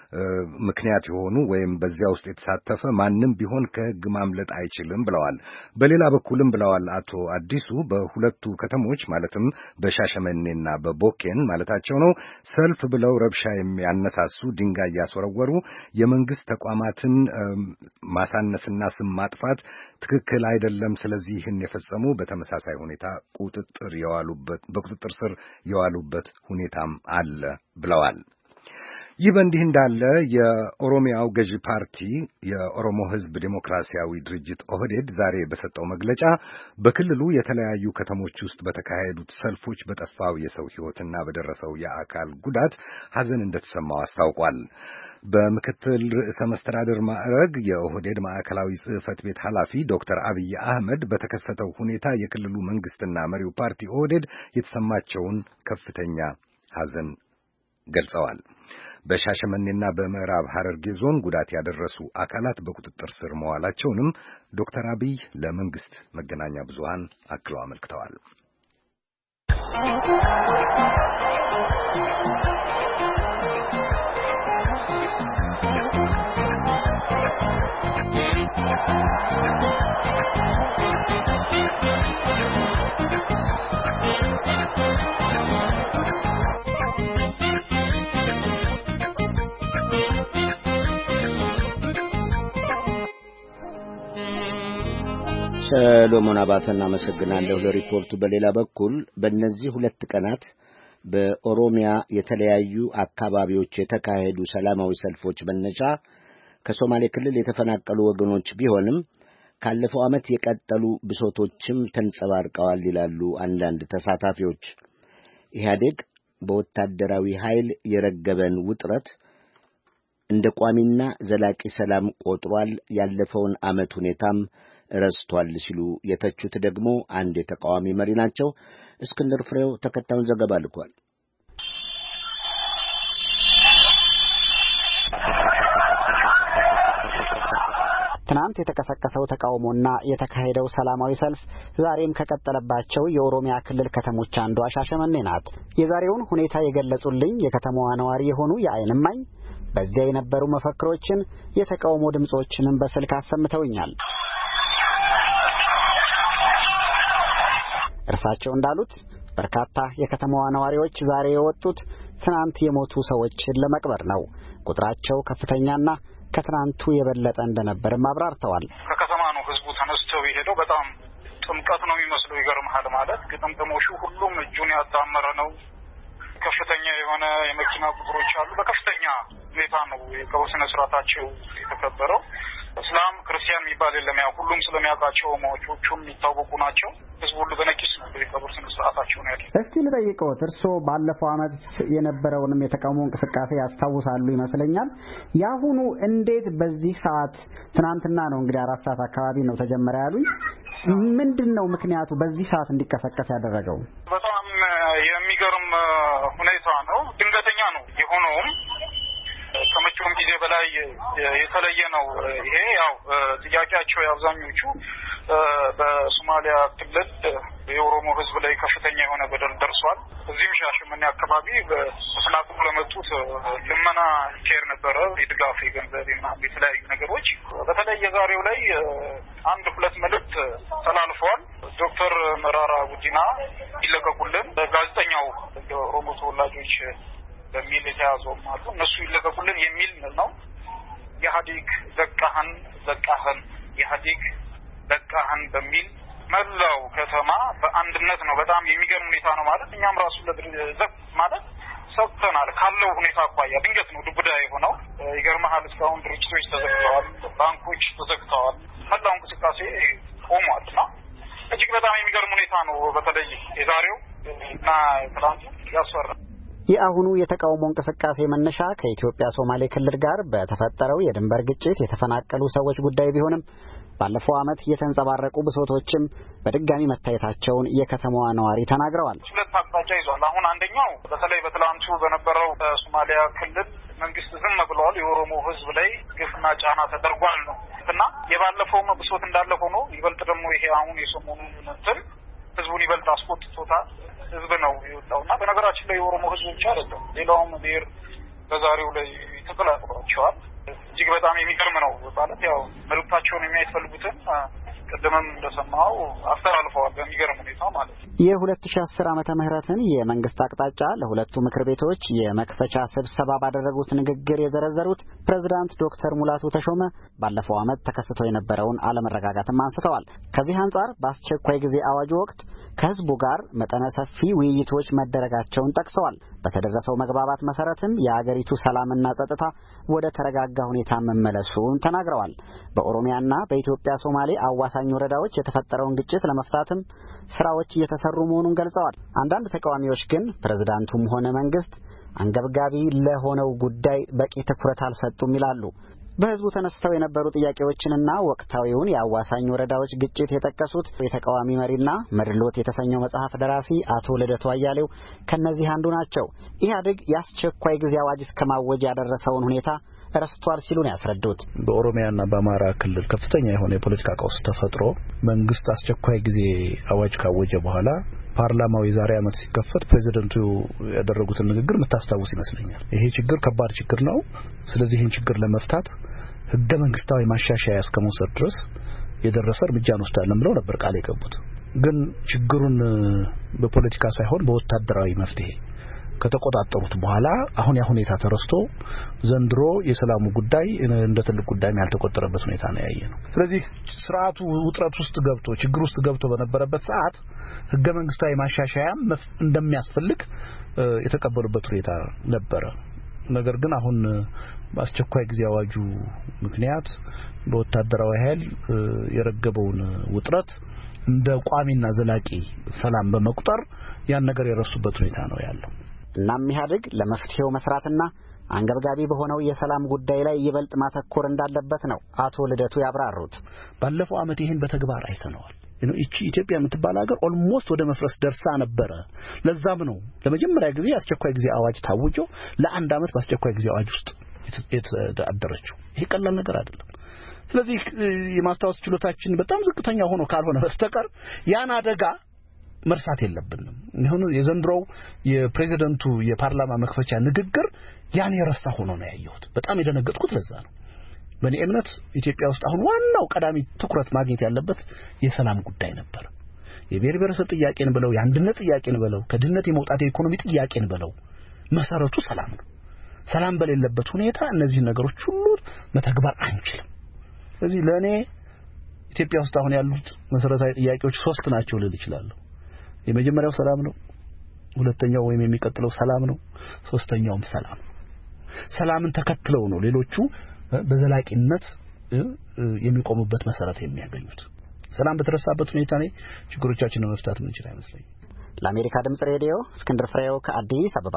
ምክንያት የሆኑ ወይም በዚያ ውስጥ የተሳተፈ ማንም ቢሆን ከሕግ ማምለጥ አይችልም ብለዋል። በሌላ በኩልም ብለዋል አቶ አዲሱ በሁለቱ ከተሞች ማለትም በሻሸመኔና በቦኬን ማለታቸው ነው ሰልፍ ብለው ረብሻ የሚያነሳሱ ድንጋይ ያስወረወሩ የመንግስት ተቋማትን ማሳነስና ስም ማጥፋት ትክክል አይደለም። ስለዚህ ይህን የፈጸሙ በተመሳሳይ ሁኔታ ቁጥጥር የዋሉበት በቁጥጥር ስር የዋሉበት ሁኔታም አለ ብለዋል። ይህ በእንዲህ እንዳለ የኦሮሚያው ገዢ ፓርቲ የኦሮሞ ሕዝብ ዴሞክራሲያዊ ድርጅት ኦህዴድ ዛሬ በሰጠው መግለጫ በክልሉ የተለያዩ ከተሞች ውስጥ በተካሄዱት ሰልፎች በጠፋው የሰው ሕይወትና በደረሰው የአካል ጉዳት ሐዘን እንደተሰማው አስታውቋል። በምክትል ርዕሰ መስተዳድር ማዕረግ የኦህዴድ ማዕከላዊ ጽሕፈት ቤት ኃላፊ ዶክተር አብይ አህመድ በተከሰተው ሁኔታ የክልሉ መንግስትና መሪው ፓርቲ ኦህዴድ የተሰማቸውን ከፍተኛ ሐዘን ገልጸዋል። በሻሸመኔና በምዕራብ ሐረርጌ ዞን ጉዳት ያደረሱ አካላት በቁጥጥር ስር መዋላቸውንም ዶክተር አብይ ለመንግስት መገናኛ ብዙሃን አክለው አመልክተዋል። ሰሎሞን አባተን አመሰግናለሁ ለሪፖርቱ። በሌላ በኩል በእነዚህ ሁለት ቀናት በኦሮሚያ የተለያዩ አካባቢዎች የተካሄዱ ሰላማዊ ሰልፎች መነሻ ከሶማሌ ክልል የተፈናቀሉ ወገኖች ቢሆንም ካለፈው ዓመት የቀጠሉ ብሶቶችም ተንጸባርቀዋል ይላሉ አንዳንድ ተሳታፊዎች። ኢህአዴግ በወታደራዊ ኃይል የረገበን ውጥረት እንደ ቋሚና ዘላቂ ሰላም ቆጥሯል፣ ያለፈውን ዓመት ሁኔታም ረስቷል ሲሉ የተቹት ደግሞ አንድ የተቃዋሚ መሪ ናቸው። እስክንድር ፍሬው ተከታዩን ዘገባ ልኳል። ትናንት የተቀሰቀሰው ተቃውሞና የተካሄደው ሰላማዊ ሰልፍ ዛሬም ከቀጠለባቸው የኦሮሚያ ክልል ከተሞች አንዷ ሻሸመኔ ናት። የዛሬውን ሁኔታ የገለጹልኝ የከተማዋ ነዋሪ የሆኑ የዓይን እማኝ በዚያ የነበሩ መፈክሮችን፣ የተቃውሞ ድምጾችንም በስልክ አሰምተውኛል። እርሳቸው እንዳሉት በርካታ የከተማዋ ነዋሪዎች ዛሬ የወጡት ትናንት የሞቱ ሰዎችን ለመቅበር ነው። ቁጥራቸው ከፍተኛና ከትናንቱ የበለጠ እንደነበርም አብራርተዋል። ከከተማ ነው ህዝቡ ተነስተው የሄደው። በጣም ጥምቀት ነው የሚመስለው። ይገርምሃል ማለት ግጥምጥሞሹ ሁሉም እጁን ያጣመረ ነው። ከፍተኛ የሆነ የመኪና ቁጥሮች አሉ። በከፍተኛ ሁኔታ ነው የቀብር ስነ ስርዓታቸው የተከበረው። እስላም ክርስቲያን የሚባል የለም። ያው ሁሉም ስለሚያውቃቸው ሟቾቹም የሚታወቁ ናቸው። ህዝቡ ሁሉ በነቂስ ነው የቀብር ስነ ስርዓታቸውን ያለው። እስቲ ልጠይቅዎት፣ እርስዎ ባለፈው ዓመት የነበረውንም የተቃውሞ እንቅስቃሴ ያስታውሳሉ ይመስለኛል። ያሁኑ እንዴት በዚህ ሰዓት ትናንትና ነው እንግዲህ አራት ሰዓት አካባቢ ነው ተጀመረ ያሉኝ። ምንድነው ምክንያቱ በዚህ ሰዓት እንዲቀሰቀስ ያደረገው? በጣም የሚገርም ሁኔታ ነው። ድንገተኛ ነው የሆነውም ከመቼውም ጊዜ በላይ የተለየ ነው። ይሄ ያው ጥያቄያቸው የአብዛኞቹ በሶማሊያ ክልል የኦሮሞ ህዝብ ላይ ከፍተኛ የሆነ በደል ደርሷል። እዚህም ሻሸመኔ አካባቢ በተፈናቅለው ለመጡት ልመና ኬር ነበረ፣ የድጋፍ የገንዘብ እና የተለያዩ ነገሮች። በተለይ የዛሬው ላይ አንድ ሁለት መልእክት ተላልፈዋል። ዶክተር መራራ ጉዲና ይለቀቁልን፣ ጋዜጠኛው የኦሮሞ ተወላጆች በሚል የተያዘው ማለት እነሱ ይለቀቁልን የሚል ነው። የኢህአዴግ ዘቃህን ዘቃህን የኢህአዴግ ዘቃህን በሚል መላው ከተማ በአንድነት ነው። በጣም የሚገርም ሁኔታ ነው ማለት እኛም ራሱ ለድርዘት ማለት ሰጥተናል ካለው ሁኔታ አኳያ ድንገት ነው ዱብዳ የሆነው። ይገርምሃል እስካሁን ድርጅቶች ተዘግተዋል፣ ባንኮች ተዘግተዋል፣ መላው እንቅስቃሴ ቆሟልና እጅግ በጣም የሚገርም ሁኔታ ነው። በተለይ የዛሬው እና ትናንቱ ያስፈራል። የአሁኑ የተቃውሞ እንቅስቃሴ መነሻ ከኢትዮጵያ ሶማሌ ክልል ጋር በተፈጠረው የድንበር ግጭት የተፈናቀሉ ሰዎች ጉዳይ ቢሆንም ባለፈው ዓመት የተንጸባረቁ ብሶቶችም በድጋሚ መታየታቸውን የከተማዋ ነዋሪ ተናግረዋል። ሁለት አቅጣጫ ይዟል። አሁን አንደኛው በተለይ በትላንቱ በነበረው በሶማሊያ ክልል መንግስት ዝም ብለዋል፣ የኦሮሞ ህዝብ ላይ ግፍና ጫና ተደርጓል ነው እና የባለፈው ብሶት እንዳለ ሆኖ ይበልጥ ደግሞ ይሄ አሁን የሰሞኑን እንትን ህዝቡን ይበልጥ አስቆጥቶታል። ህዝብ ነው የወጣውና በነገራችን ላይ የኦሮሞ ህዝብ ብቻ አይደለም ሌላውም ብሔር በዛሬው ላይ ተቀላቅሏቸዋል። እጅግ በጣም የሚገርም ነው ማለት ያው መልእክታቸውን የሚያይፈልጉትን ቀደምም እንደሰማው አስተላልፈዋል በሚገርም ሁኔታ ማለት ነው። የሁለት ሺህ አስር ዓመተ ምህረትን የመንግስት አቅጣጫ ለሁለቱ ምክር ቤቶች የመክፈቻ ስብሰባ ባደረጉት ንግግር የዘረዘሩት ፕሬዝዳንት ዶክተር ሙላቱ ተሾመ ባለፈው ዓመት ተከስቶ የነበረውን አለመረጋጋትም አንስተዋል። ከዚህ አንጻር በአስቸኳይ ጊዜ አዋጁ ወቅት ከህዝቡ ጋር መጠነ ሰፊ ውይይቶች መደረጋቸውን ጠቅሰዋል። በተደረሰው መግባባት መሰረትም የአገሪቱ ሰላምና ጸጥታ ወደ ተረጋጋ ሁኔታ መመለሱን ተናግረዋል። በኦሮሚያና በኢትዮጵያ ሶማሌ አዋሳኝ ወረዳዎች የተፈጠረውን ግጭት ለመፍታትም ስራዎች እየተሰሩ መሆኑን ገልጸዋል። አንዳንድ ተቃዋሚዎች ግን ፕሬዝዳንቱም ሆነ መንግስት አንገብጋቢ ለሆነው ጉዳይ በቂ ትኩረት አልሰጡም ይላሉ። በህዝቡ ተነስተው የነበሩ ጥያቄዎችንና ወቅታዊውን የአዋሳኝ ወረዳዎች ግጭት የጠቀሱት የተቃዋሚ መሪና መድሎት የተሰኘው መጽሐፍ ደራሲ አቶ ልደቱ አያሌው ከነዚህ አንዱ ናቸው። ኢህአዴግ የአስቸኳይ ጊዜ አዋጅ እስከማወጅ ያደረሰውን ሁኔታ ረስቷል ሲሉ ነው ያስረዱት። በኦሮሚያና በአማራ ክልል ከፍተኛ የሆነ የፖለቲካ ቀውስ ተፈጥሮ መንግስት አስቸኳይ ጊዜ አዋጅ ካወጀ በኋላ ፓርላማው የዛሬ ዓመት ሲከፈት ፕሬዝዳንቱ ያደረጉትን ንግግር መታስተዋወስ ይመስለኛል። ይሄ ችግር ከባድ ችግር ነው። ስለዚህ ይህን ችግር ለመፍታት ህገ መንግስታዊ ማሻሻያ እስከመውሰድ ድረስ የደረሰ እርምጃ እንወስዳለን ብለው ነበር ቃል የገቡት። ግን ችግሩን በፖለቲካ ሳይሆን በወታደራዊ መፍትሄ ከተቆጣጠሩት በኋላ አሁን ያ ሁኔታ ተረስቶ ዘንድሮ የሰላሙ ጉዳይ እንደ ትልቅ ጉዳይ ያልተቆጠረበት ሁኔታ ነው ያየነው። ስለዚህ ስርዓቱ ውጥረት ውስጥ ገብቶ ችግር ውስጥ ገብቶ በነበረበት ሰዓት ህገ መንግስታዊ ማሻሻያ እንደሚያስፈልግ የተቀበሉበት ሁኔታ ነበረ። ነገር ግን አሁን በአስቸኳይ ጊዜ አዋጁ ምክንያት በወታደራዊ ኃይል የረገበውን ውጥረት እንደ ቋሚና ዘላቂ ሰላም በመቁጠር ያን ነገር የረሱበት ሁኔታ ነው ያለው። እናም ኢህአዴግ ለመፍትሄው መስራትና አንገብጋቢ በሆነው የሰላም ጉዳይ ላይ ይበልጥ ማተኮር እንዳለበት ነው አቶ ልደቱ ያብራሩት። ባለፈው ዓመት ይህን በተግባር አይተነዋል። ነው እቺ ኢትዮጵያ የምትባል ሀገር ኦልሞስት ወደ መፍረስ ደርሳ ነበረ። ለዛም ነው ለመጀመሪያ ጊዜ አስቸኳይ ጊዜ አዋጅ ታውጆ ለአንድ ዓመት በአስቸኳይ ጊዜ አዋጅ ውስጥ የተዳደረችው። ይሄ ቀላል ነገር አይደለም። ስለዚህ የማስታወስ ችሎታችን በጣም ዝቅተኛ ሆኖ ካልሆነ በስተቀር ያን አደጋ መርሳት የለብንም። ይሁን የዘንድሮው የፕሬዝዳንቱ የፓርላማ መክፈቻ ንግግር ያን የረሳ ሆኖ ነው ያየሁት። በጣም የደነገጥኩት ለዛ ነው። በእኔ እምነት ኢትዮጵያ ውስጥ አሁን ዋናው ቀዳሚ ትኩረት ማግኘት ያለበት የሰላም ጉዳይ ነበር። የብሔር ብሔረሰብ ጥያቄን ብለው የአንድነት ጥያቄን ብለው ከድህነት የመውጣት የኢኮኖሚ ጥያቄን ብለው መሰረቱ ሰላም ነው። ሰላም በሌለበት ሁኔታ እነዚህ ነገሮች ሁሉ መተግበር አንችልም። ስለዚህ ለኔ ኢትዮጵያ ውስጥ አሁን ያሉት መሰረታዊ ጥያቄዎች ሶስት ናቸው ልል እችላለሁ። የመጀመሪያው ሰላም ነው፣ ሁለተኛው ወይም የሚቀጥለው ሰላም ነው፣ ሶስተኛውም ሰላም ነው። ሰላምን ተከትለው ነው ሌሎቹ በዘላቂነት የሚቆሙበት መሰረት የሚያገኙት። ሰላም በተረሳበት ሁኔታ ላይ ችግሮቻችንን መፍታት ምን ይችላል አይመስለኝም። ለአሜሪካ ድምጽ ሬዲዮ እስክንድር ፍሬው ከአዲስ አበባ።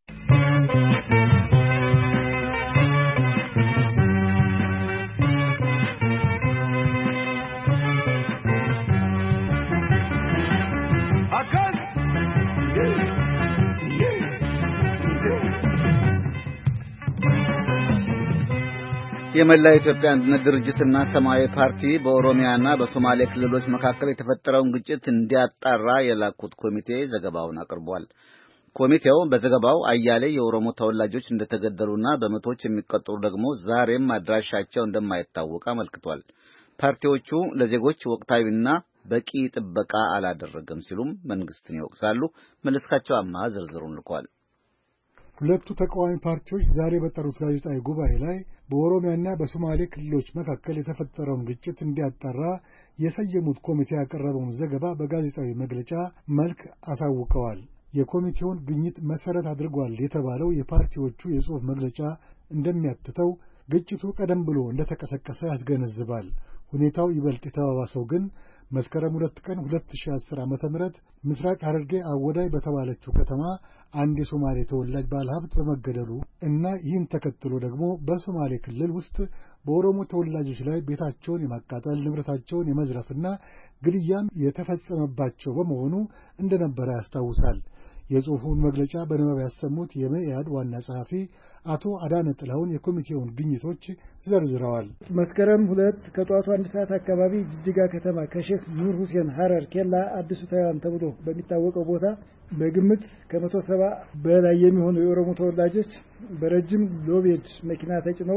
የመላ ኢትዮጵያ አንድነት ድርጅትና ሰማያዊ ፓርቲ በኦሮሚያና በሶማሌ ክልሎች መካከል የተፈጠረውን ግጭት እንዲያጣራ የላኩት ኮሚቴ ዘገባውን አቅርቧል። ኮሚቴው በዘገባው አያሌ የኦሮሞ ተወላጆች እንደተገደሉና በመቶዎች የሚቆጠሩ ደግሞ ዛሬም አድራሻቸው እንደማይታወቅ አመልክቷል። ፓርቲዎቹ ለዜጎች ወቅታዊና በቂ ጥበቃ አላደረገም ሲሉም መንግስትን ይወቅሳሉ። መለስካቸው አማሃ ዝርዝሩን ልኳል። ሁለቱ ተቃዋሚ ፓርቲዎች ዛሬ በጠሩት ጋዜጣዊ ጉባኤ ላይ በኦሮሚያና በሶማሌ ክልሎች መካከል የተፈጠረውን ግጭት እንዲያጣራ የሰየሙት ኮሚቴ ያቀረበውን ዘገባ በጋዜጣዊ መግለጫ መልክ አሳውቀዋል። የኮሚቴውን ግኝት መሰረት አድርጓል የተባለው የፓርቲዎቹ የጽሑፍ መግለጫ እንደሚያትተው ግጭቱ ቀደም ብሎ እንደተቀሰቀሰ ያስገነዝባል። ሁኔታው ይበልጥ የተባባሰው ግን መስከረም ሁለት ቀን ሁለት ሺህ አስር ዓመተ ምህረት ምስራቅ ሐረርጌ አወዳይ በተባለችው ከተማ አንድ የሶማሌ ተወላጅ ባለሀብት በመገደሉ እና ይህን ተከትሎ ደግሞ በሶማሌ ክልል ውስጥ በኦሮሞ ተወላጆች ላይ ቤታቸውን የማቃጠል ንብረታቸውን የመዝረፍና ግድያም የተፈጸመባቸው በመሆኑ እንደነበረ ያስታውሳል። የጽሑፉን መግለጫ በንባብ ያሰሙት የመኢአድ ዋና ጸሐፊ አቶ አዳነ ጥላሁን የኮሚቴውን ግኝቶች ዘርዝረዋል። መስከረም ሁለት ከጧቱ አንድ ሰዓት አካባቢ ጅጅጋ ከተማ ከሼክ ኑር ሁሴን ሐረር ኬላ አዲሱ ታይዋን ተብሎ በሚታወቀው ቦታ በግምት ከመቶ ሰባ በላይ የሚሆኑ የኦሮሞ ተወላጆች በረጅም ሎቤድ መኪና ተጭነው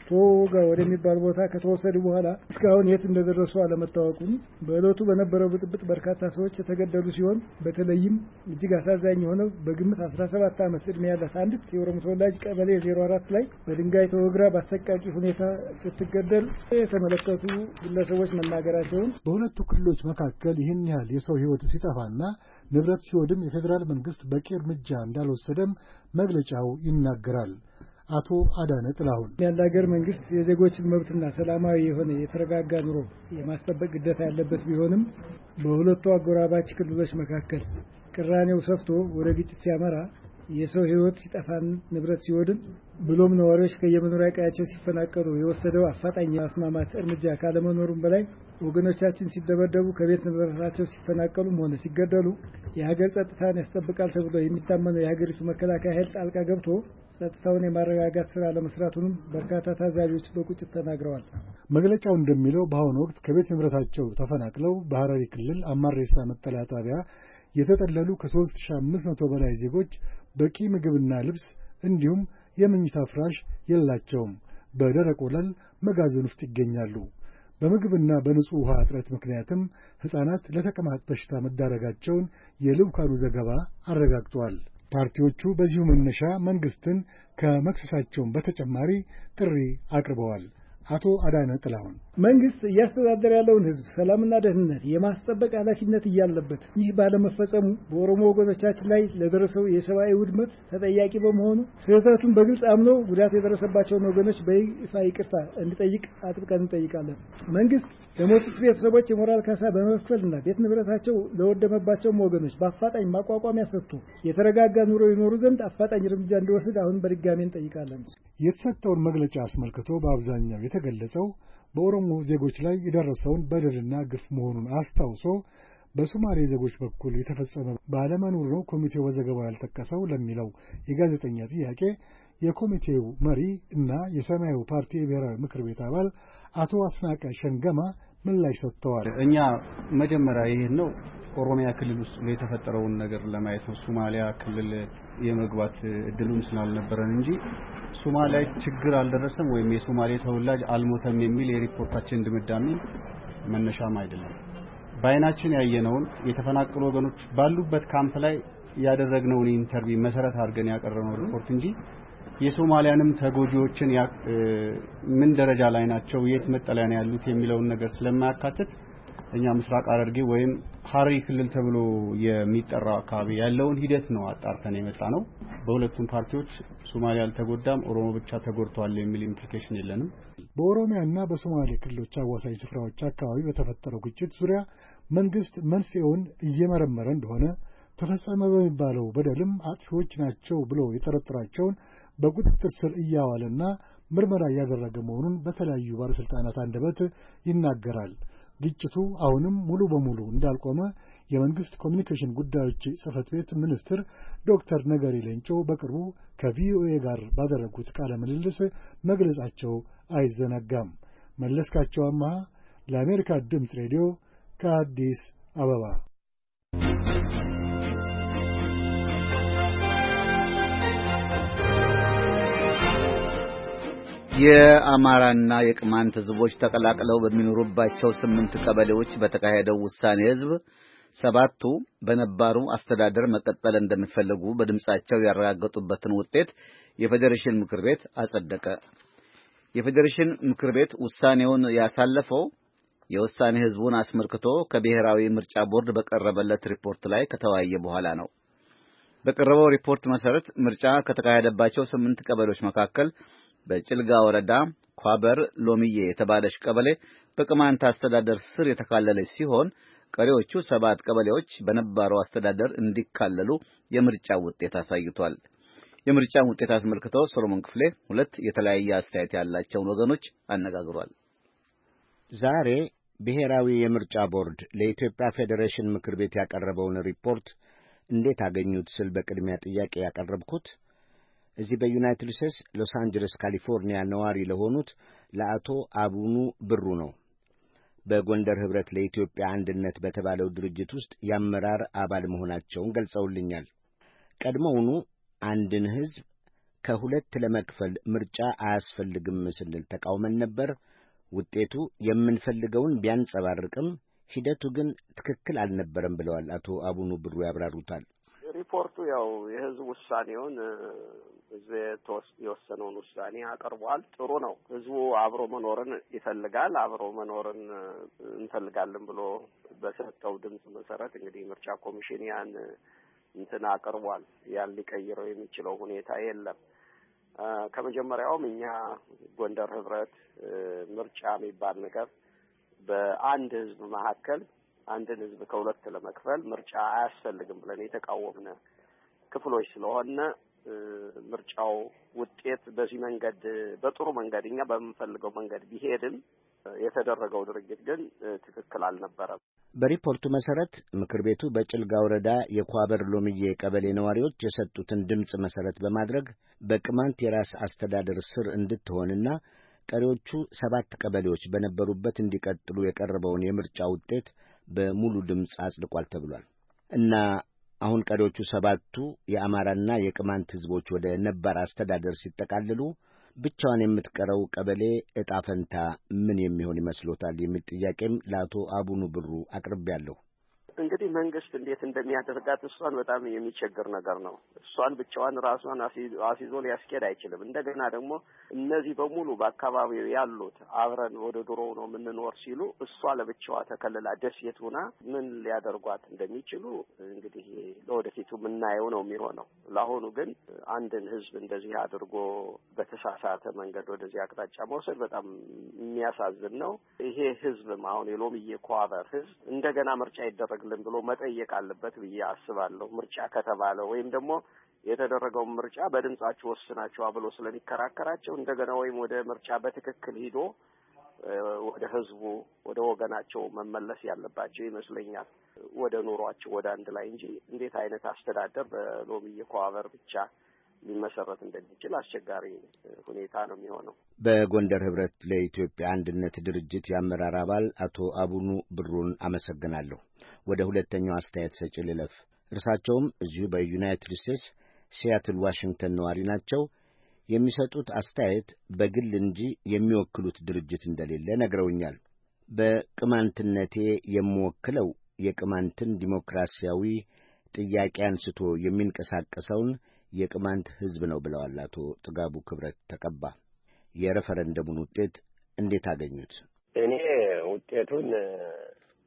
ቶጋ ወደሚባል ቦታ ከተወሰዱ በኋላ እስካሁን የት እንደደረሱ አለመታወቁም፣ በእለቱ በነበረው ብጥብጥ በርካታ ሰዎች የተገደሉ ሲሆን በተለይም እጅግ አሳዛኝ የሆነው በግምት አስራ ሰባት ዓመት ዕድሜ ያላት አንዲት የኦሮሞ ተወላጅ ቀበሌ ዜሮ አራት ላይ በድንጋይ ተወግራ በአሰቃቂ ሁኔታ ስትገደል የተመለከቱ ግለሰቦች መናገራቸውን፣ በሁለቱ ክልሎች መካከል ይህን ያህል የሰው ሕይወት ሲጠፋና ንብረት ሲወድም የፌዴራል መንግስት በቂ እርምጃ እንዳልወሰደም መግለጫው ይናገራል። አቶ አዳነ ጥላሁን ያለ ሀገር መንግስት የዜጎችን መብትና ሰላማዊ የሆነ የተረጋጋ ኑሮ የማስጠበቅ ግዴታ ያለበት ቢሆንም በሁለቱ አጎራባች ክልሎች መካከል ቅራኔው ሰፍቶ ወደ ግጭት ሲያመራ የሰው ሕይወት ሲጠፋን ንብረት ሲወድም ብሎም ነዋሪዎች ከየመኖሪያ ቀያቸው ሲፈናቀሉ የወሰደው አፋጣኝ ማስማማት እርምጃ ካለመኖሩም በላይ ወገኖቻችን ሲደበደቡ ከቤት ንብረታቸው ሲፈናቀሉም ሆነ ሲገደሉ የሀገር ጸጥታን ያስጠብቃል ተብሎ የሚታመነው የሀገሪቱ መከላከያ ኃይል ጣልቃ ገብቶ ጸጥታውን የማረጋጋት ስራ ለመስራቱንም በርካታ ታዛቢዎች በቁጭት ተናግረዋል። መግለጫው እንደሚለው በአሁኑ ወቅት ከቤት ንብረታቸው ተፈናቅለው በሐረሪ ክልል አማሬሳ መጠለያ ጣቢያ የተጠለሉ ከሦስት ሺህ አምስት መቶ በላይ ዜጎች በቂ ምግብና ልብስ እንዲሁም የመኝታ ፍራሽ የላቸውም። በደረቅ ወለል መጋዘን ውስጥ ይገኛሉ። በምግብና በንጹህ ውሃ እጥረት ምክንያትም ሕፃናት ለተቅማጥ በሽታ መዳረጋቸውን የልዑካኑ ዘገባ አረጋግጧል። ፓርቲዎቹ በዚሁ መነሻ መንግስትን ከመክሰሳቸውም በተጨማሪ ጥሪ አቅርበዋል። አቶ አዳነ ጥላሁን መንግስት እያስተዳደረ ያለውን ህዝብ ሰላምና ደህንነት የማስጠበቅ ኃላፊነት እያለበት ይህ ባለመፈጸሙ በኦሮሞ ወገኖቻችን ላይ ለደረሰው የሰብአዊ ውድመት ተጠያቂ በመሆኑ ስህተቱን በግልጽ አምኖ ጉዳት የደረሰባቸውን ወገኖች በይፋ ይቅርታ እንዲጠይቅ አጥብቀን እንጠይቃለን። መንግስት ለሞቱት ቤተሰቦች የሞራል ካሳ በመክፈልና ቤት ንብረታቸው ለወደመባቸውም ወገኖች በአፋጣኝ ማቋቋሚያ ሰጥቶ የተረጋጋ ኑሮ ይኖሩ ዘንድ አፋጣኝ እርምጃ እንዲወስድ አሁን በድጋሚ እንጠይቃለን። የተሰጠውን መግለጫ አስመልክቶ በአብዛኛው የተገለጸው በኦሮሞ ዜጎች ላይ የደረሰውን በደልና ግፍ መሆኑን አስታውሶ በሶማሌ ዜጎች በኩል የተፈጸመ ባለመኖሩ ነው ኮሚቴው በዘገባው ያልጠቀሰው ለሚለው የጋዜጠኛ ጥያቄ የኮሚቴው መሪ እና የሰማያዊ ፓርቲ የብሔራዊ ምክር ቤት አባል አቶ አስናቀ ሸንገማ ምላሽ ሰጥተዋል። እኛ መጀመሪያ ይሄን ነው ኦሮሚያ ክልል ውስጥ የተፈጠረውን ነገር ለማየት ነው። ሶማሊያ ክልል የመግባት እድሉም ስላልነበረን እንጂ ሶማሊያ ችግር አልደረሰም ወይም የሶማሌ ተወላጅ አልሞተም የሚል የሪፖርታችን ድምዳሜ መነሻም አይደለም። በአይናችን ያየነውን የተፈናቀሉ ወገኖች ባሉበት ካምፕ ላይ ያደረግነውን ኢንተርቪው መሰረት አድርገን ያቀረብነው ሪፖርት እንጂ የሶማሊያንም ተጎጂዎችን ምን ደረጃ ላይ ናቸው፣ የት መጠለያ ነው ያሉት የሚለውን ነገር ስለማያካትት እኛ ምስራቅ ሐረርጌ ወይም ሐረሪ ክልል ተብሎ የሚጠራው አካባቢ ያለውን ሂደት ነው አጣርተን የመጣ ነው። በሁለቱም ፓርቲዎች ሶማሊያ አልተጎዳም ኦሮሞ ብቻ ተጎድቷል የሚል ኢምፕሊኬሽን የለንም። በኦሮሚያና በሶማሌ ክልሎች አዋሳኝ ስፍራዎች አካባቢ በተፈጠረው ግጭት ዙሪያ መንግስት መንስኤውን እየመረመረ እንደሆነ ተፈጸመ በሚባለው በደልም አጥፊዎች ናቸው ብሎ የጠረጠራቸውን በቁጥጥር ስር እያዋለና ምርመራ እያደረገ መሆኑን በተለያዩ ባለስልጣናት አንደበት ይናገራል። ግጭቱ አሁንም ሙሉ በሙሉ እንዳልቆመ የመንግስት ኮሚኒኬሽን ጉዳዮች ጽህፈት ቤት ሚኒስትር ዶክተር ነገሪ ሌንጮ በቅርቡ ከቪኦኤ ጋር ባደረጉት ቃለ ምልልስ መግለጻቸው አይዘነጋም። መለስካቸው አማሃ ለአሜሪካ ድምፅ ሬዲዮ ከአዲስ አበባ። የአማራና የቅማንት ህዝቦች ተቀላቅለው በሚኖሩባቸው ስምንት ቀበሌዎች በተካሄደው ውሳኔ ህዝብ ሰባቱ በነባሩ አስተዳደር መቀጠል እንደሚፈልጉ በድምጻቸው ያረጋገጡበትን ውጤት የፌዴሬሽን ምክር ቤት አጸደቀ። የፌዴሬሽን ምክር ቤት ውሳኔውን ያሳለፈው የውሳኔ ህዝቡን አስመልክቶ ከብሔራዊ ምርጫ ቦርድ በቀረበለት ሪፖርት ላይ ከተወያየ በኋላ ነው። በቀረበው ሪፖርት መሰረት ምርጫ ከተካሄደባቸው ስምንት ቀበሌዎች መካከል በጭልጋ ወረዳ ኳበር ሎሚዬ የተባለች ቀበሌ በቅማንት አስተዳደር ስር የተካለለች ሲሆን ቀሪዎቹ ሰባት ቀበሌዎች በነባሩ አስተዳደር እንዲካለሉ የምርጫ ውጤት አሳይቷል። የምርጫ ውጤት አስመልክቶ ሰሎሞን ክፍሌ ሁለት የተለያየ አስተያየት ያላቸውን ወገኖች አነጋግሯል። ዛሬ ብሔራዊ የምርጫ ቦርድ ለኢትዮጵያ ፌዴሬሽን ምክር ቤት ያቀረበውን ሪፖርት እንዴት አገኙት ስል በቅድሚያ ጥያቄ ያቀረብኩት እዚህ በዩናይትድ ስቴትስ ሎስ አንጀለስ ካሊፎርኒያ ነዋሪ ለሆኑት ለአቶ አቡኑ ብሩ ነው። በጎንደር ህብረት ለኢትዮጵያ አንድነት በተባለው ድርጅት ውስጥ የአመራር አባል መሆናቸውን ገልጸውልኛል። ቀድሞውኑ አንድን ህዝብ ከሁለት ለመክፈል ምርጫ አያስፈልግም ስንል ተቃውመን ነበር። ውጤቱ የምንፈልገውን ቢያንጸባርቅም ሂደቱ ግን ትክክል አልነበረም ብለዋል አቶ አቡኑ ብሩ ያብራሩታል። ሪፖርቱ ያው የህዝብ ውሳኔውን ህዝብ የወሰነውን ውሳኔ አቀርቧል። ጥሩ ነው። ህዝቡ አብሮ መኖርን ይፈልጋል። አብሮ መኖርን እንፈልጋለን ብሎ በሰጠው ድምጽ መሰረት እንግዲህ ምርጫ ኮሚሽን ያን እንትን አቅርቧል። ያን ሊቀይረው የሚችለው ሁኔታ የለም። ከመጀመሪያውም እኛ ጎንደር ህብረት ምርጫ የሚባል ነገር በአንድ ህዝብ መካከል አንድን ህዝብ ከሁለት ለመክፈል ምርጫ አያስፈልግም ብለን የተቃወምነ ክፍሎች ስለሆነ ምርጫው ውጤት በዚህ መንገድ በጥሩ መንገድ እኛ በምንፈልገው መንገድ ቢሄድም የተደረገው ድርጊት ግን ትክክል አልነበረም። በሪፖርቱ መሰረት ምክር ቤቱ በጭልጋ ወረዳ የኳበር ሎሚዬ ቀበሌ ነዋሪዎች የሰጡትን ድምጽ መሰረት በማድረግ በቅማንት የራስ አስተዳደር ስር እንድትሆንና ቀሪዎቹ ሰባት ቀበሌዎች በነበሩበት እንዲቀጥሉ የቀረበውን የምርጫ ውጤት በሙሉ ድምጽ አጽድቋል ተብሏል። እና አሁን ቀሪዎቹ ሰባቱ የአማራና የቅማንት ህዝቦች ወደ ነባር አስተዳደር ሲጠቃልሉ ብቻዋን የምትቀረው ቀበሌ ዕጣ ፈንታ ምን የሚሆን ይመስሎታል የሚል ጥያቄም ለአቶ አቡኑ ብሩ አቅርቤያለሁ። እንግዲህ መንግስት እንዴት እንደሚያደርጋት እሷን በጣም የሚቸግር ነገር ነው። እሷን ብቻዋን ራሷን አሲዞ ሊያስኬድ አይችልም። እንደገና ደግሞ እነዚህ በሙሉ በአካባቢው ያሉት አብረን ወደ ድሮ ነው የምንኖር ሲሉ እሷ ለብቻዋ ተከልላ ደሴት ሆና ምን ሊያደርጓት እንደሚችሉ እንግዲህ ለወደፊቱ የምናየው ነው የሚሆነው። ለአሁኑ ግን አንድን ህዝብ እንደዚህ አድርጎ በተሳሳተ መንገድ ወደዚህ አቅጣጫ መውሰድ በጣም የሚያሳዝን ነው። ይሄ ህዝብም አሁን የሎሚዬ ኳበር ህዝብ እንደገና ምርጫ ይደረግ ብሎ መጠየቅ አለበት ብዬ አስባለሁ። ምርጫ ከተባለ ወይም ደግሞ የተደረገው ምርጫ በድምጻቸው ወስናቸው ብሎ ስለሚከራከራቸው እንደገና ወይም ወደ ምርጫ በትክክል ሂዶ ወደ ህዝቡ ወደ ወገናቸው መመለስ ያለባቸው ይመስለኛል። ወደ ኑሯቸው ወደ አንድ ላይ እንጂ እንዴት አይነት አስተዳደር በሎሚዬ ኳበር ብቻ ሊመሰረት እንደሚችል አስቸጋሪ ሁኔታ ነው የሚሆነው። በጎንደር ህብረት ለኢትዮጵያ አንድነት ድርጅት የአመራር አባል አቶ አቡኑ ብሩን አመሰግናለሁ። ወደ ሁለተኛው አስተያየት ሰጪ ልለፍ። እርሳቸውም እዚሁ በዩናይትድ ስቴትስ ሲያትል ዋሽንግተን ነዋሪ ናቸው። የሚሰጡት አስተያየት በግል እንጂ የሚወክሉት ድርጅት እንደሌለ ነግረውኛል። በቅማንትነቴ የምወክለው የቅማንትን ዲሞክራሲያዊ ጥያቄ አንስቶ የሚንቀሳቀሰውን የቅማንት ህዝብ ነው ብለዋል አቶ ጥጋቡ ክብረት ተቀባ። የሬፈረንደሙን ውጤት እንዴት አገኙት? እኔ ውጤቱን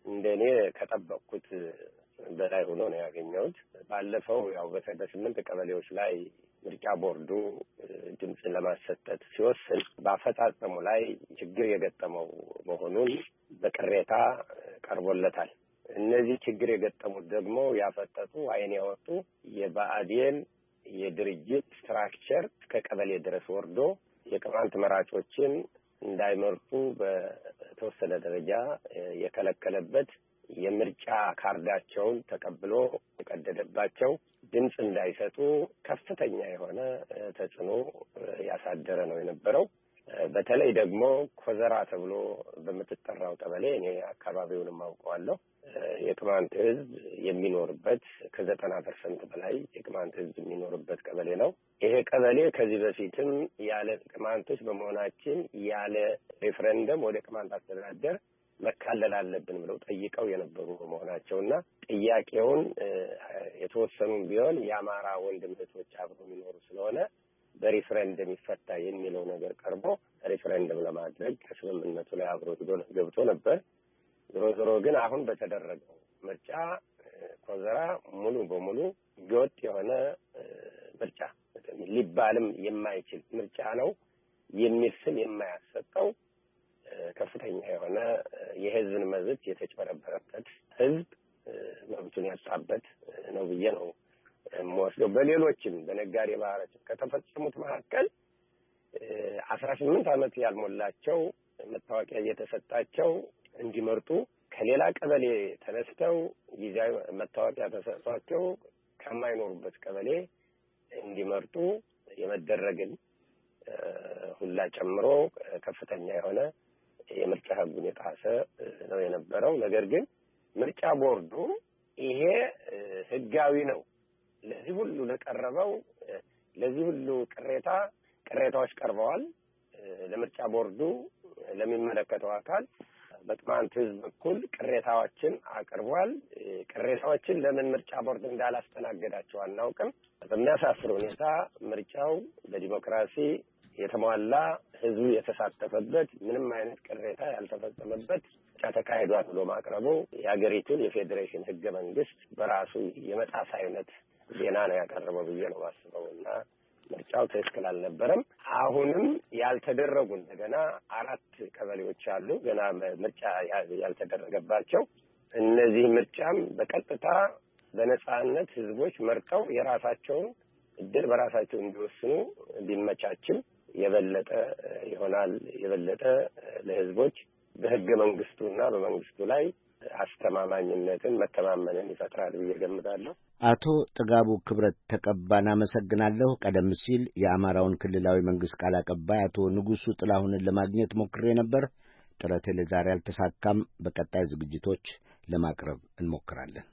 እንደኔ ከጠበቅኩት በላይ ሆኖ ነው ያገኘሁት። ባለፈው ያው በስምንት ቀበሌዎች ላይ ምርጫ ቦርዱ ድምጽ ለማሰጠት ሲወስን በአፈጻጸሙ ላይ ችግር የገጠመው መሆኑን በቅሬታ ቀርቦለታል። እነዚህ ችግር የገጠሙት ደግሞ ያፈጠጡ አይን ያወጡ የብአዴን የድርጅት ስትራክቸር ከቀበሌ ድረስ ወርዶ የቅማንት መራጮችን እንዳይመርጡ በተወሰነ ደረጃ የከለከለበት የምርጫ ካርዳቸውን ተቀብሎ የቀደደባቸው ድምጽ እንዳይሰጡ ከፍተኛ የሆነ ተጽዕኖ ያሳደረ ነው የነበረው። በተለይ ደግሞ ኮዘራ ተብሎ በምትጠራው ቀበሌ እኔ አካባቢውንም አውቀዋለሁ። የቅማንት ሕዝብ የሚኖርበት ከዘጠና ፐርሰንት በላይ የቅማንት ሕዝብ የሚኖርበት ቀበሌ ነው። ይሄ ቀበሌ ከዚህ በፊትም ያለ ቅማንቶች በመሆናችን ያለ ሬፈረንደም ወደ ቅማንት አስተዳደር መካለል አለብን ብለው ጠይቀው የነበሩ በመሆናቸውና ጥያቄውን የተወሰኑም ቢሆን የአማራ ወንድም እህቶች አብረው የሚኖሩ ስለሆነ በሪፈረንደም ይፈታ የሚለው ነገር ቀርቦ ሪፈረንደም ለማድረግ ከስምምነቱ ላይ አብሮ ገብቶ ነበር። ዞሮ ዞሮ ግን አሁን በተደረገው ምርጫ ኮዘራ ሙሉ በሙሉ ህገወጥ የሆነ ምርጫ ሊባልም የማይችል ምርጫ ነው የሚል ስም የማያሰጠው ከፍተኛ የሆነ የህዝብን መብት የተጨበረበረበት ህዝብ መብቱን ያጣበት ነው ብዬ ነው የምወስደው። በሌሎችም በነጋዴ ባህሮች ከተፈጸሙት መካከል አስራ ስምንት ዓመት ያልሞላቸው መታወቂያ እየተሰጣቸው እንዲመርጡ ከሌላ ቀበሌ ተነስተው ጊዜያዊ መታወቂያ ተሰጥቷቸው ከማይኖሩበት ቀበሌ እንዲመርጡ የመደረግን ሁላ ጨምሮ ከፍተኛ የሆነ የምርጫ ህጉን የጣሰ ነው የነበረው። ነገር ግን ምርጫ ቦርዱ ይሄ ህጋዊ ነው ለዚህ ሁሉ ለቀረበው ለዚህ ሁሉ ቅሬታ ቅሬታዎች ቀርበዋል። ለምርጫ ቦርዱ ለሚመለከተው አካል በቅማንት ህዝብ በኩል ቅሬታዎችን አቅርቧል። ቅሬታዎችን ለምን ምርጫ ቦርድ እንዳላስተናገዳቸው አናውቅም። በሚያሳፍር ሁኔታ ምርጫው በዲሞክራሲ የተሟላ ህዝቡ የተሳተፈበት ምንም አይነት ቅሬታ ያልተፈጸመበት ምርጫ ተካሂዷል ብሎ ማቅረቡ የሀገሪቱን የፌዴሬሽን ህገ መንግስት በራሱ የመጣስ አይነት ዜና ነው ያቀረበው ብዬ ነው ማስበው እና ምርጫው ትክክል አልነበረም። አሁንም ያልተደረጉ እንደገና አራት ቀበሌዎች አሉ ገና ምርጫ ያልተደረገባቸው። እነዚህ ምርጫም በቀጥታ በነጻነት ህዝቦች መርጠው የራሳቸውን እድል በራሳቸው እንዲወስኑ ቢመቻችም የበለጠ ይሆናል። የበለጠ ለህዝቦች በህገ መንግስቱና በመንግስቱ ላይ አስተማማኝነትን መተማመንን ይፈጥራል ብዬ ገምታለሁ። አቶ ጥጋቡ ክብረት ተቀባን አመሰግናለሁ። ቀደም ሲል የአማራውን ክልላዊ መንግስት ቃል አቀባይ አቶ ንጉሱ ጥላሁንን ለማግኘት ሞክሬ ነበር። ጥረቴ ለዛሬ አልተሳካም። በቀጣይ ዝግጅቶች ለማቅረብ እንሞክራለን።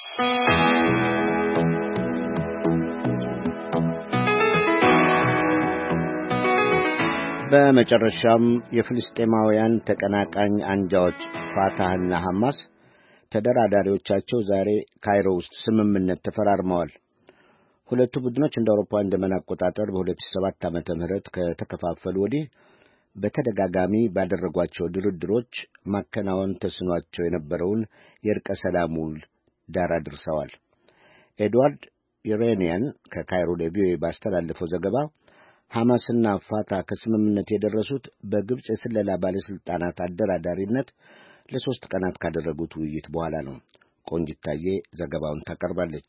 በመጨረሻም የፍልስጤማውያን ተቀናቃኝ አንጃዎች ፋታህና ሐማስ ተደራዳሪዎቻቸው ዛሬ ካይሮ ውስጥ ስምምነት ተፈራርመዋል። ሁለቱ ቡድኖች እንደ አውሮፓውያን ዘመን አቆጣጠር በሁለት ሺህ ሰባት ዓመተ ምህረት ከተከፋፈሉ ወዲህ በተደጋጋሚ ባደረጓቸው ድርድሮች ማከናወን ተስኗቸው የነበረውን የእርቀ ሰላም ውል ዳር አድርሰዋል። ኤድዋርድ ኢሬኒያን ከካይሮ ለቪኦኤ ባስተላለፈው ዘገባ ሐማስና ፋታ ከስምምነት የደረሱት በግብጽ የስለላ ባለስልጣናት አደራዳሪነት ለሶስት ቀናት ካደረጉት ውይይት በኋላ ነው። ቆንጅታዬ ዘገባውን ታቀርባለች።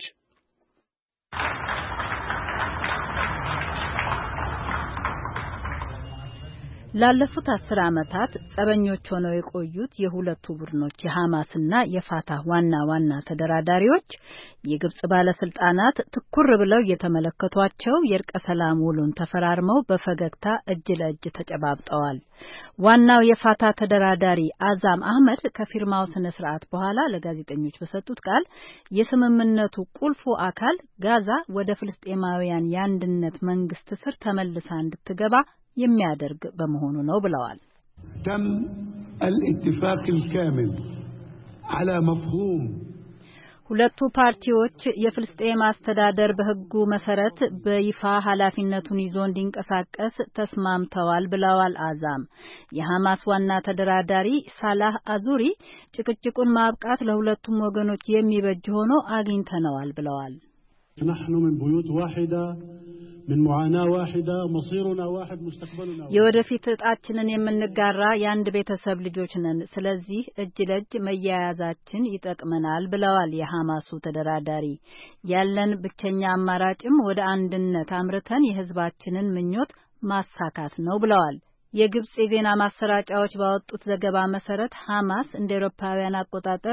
ላለፉት አስር ዓመታት ጸበኞች ሆነው የቆዩት የሁለቱ ቡድኖች የሐማስና የፋታህ ዋና ዋና ተደራዳሪዎች የግብጽ ባለስልጣናት ትኩር ብለው እየተመለከቷቸው የእርቀ ሰላም ውሉን ተፈራርመው በፈገግታ እጅ ለእጅ ተጨባብጠዋል። ዋናው የፋታህ ተደራዳሪ አዛም አህመድ ከፊርማው ስነ ስርዓት በኋላ ለጋዜጠኞች በሰጡት ቃል የስምምነቱ ቁልፉ አካል ጋዛ ወደ ፍልስጤማውያን የአንድነት መንግስት ስር ተመልሳ እንድትገባ የሚያደርግ በመሆኑ ነው ብለዋል። تم الاتفاق الكامل على مفهوم ሁለቱ ፓርቲዎች የፍልስጤም አስተዳደር በሕጉ መሰረት በይፋ ኃላፊነቱን ይዞ እንዲንቀሳቀስ ተስማምተዋል ብለዋል አዛም። የሐማስ ዋና ተደራዳሪ ሳላህ አዙሪ ጭቅጭቁን ማብቃት ለሁለቱም ወገኖች የሚበጅ ሆኖ አግኝተነዋል ብለዋል። نحن من بيوت واحدة من معاناة واحدة مصيرنا واحد مستقبلنا የወደፊት ዕጣችንን የምንጋራ የአንድ ቤተሰብ ልጆች ነን። ስለዚህ እጅ ለእጅ መያያዛችን ይጠቅመናል ብለዋል የሐማሱ ተደራዳሪ። ያለን ብቸኛ አማራጭም ወደ አንድነት አምርተን የህዝባችንን ምኞት ማሳካት ነው ብለዋል። የግብጽ የዜና ማሰራጫዎች ባወጡት ዘገባ መሰረት ሐማስ እንደ አውሮፓውያን አቆጣጠር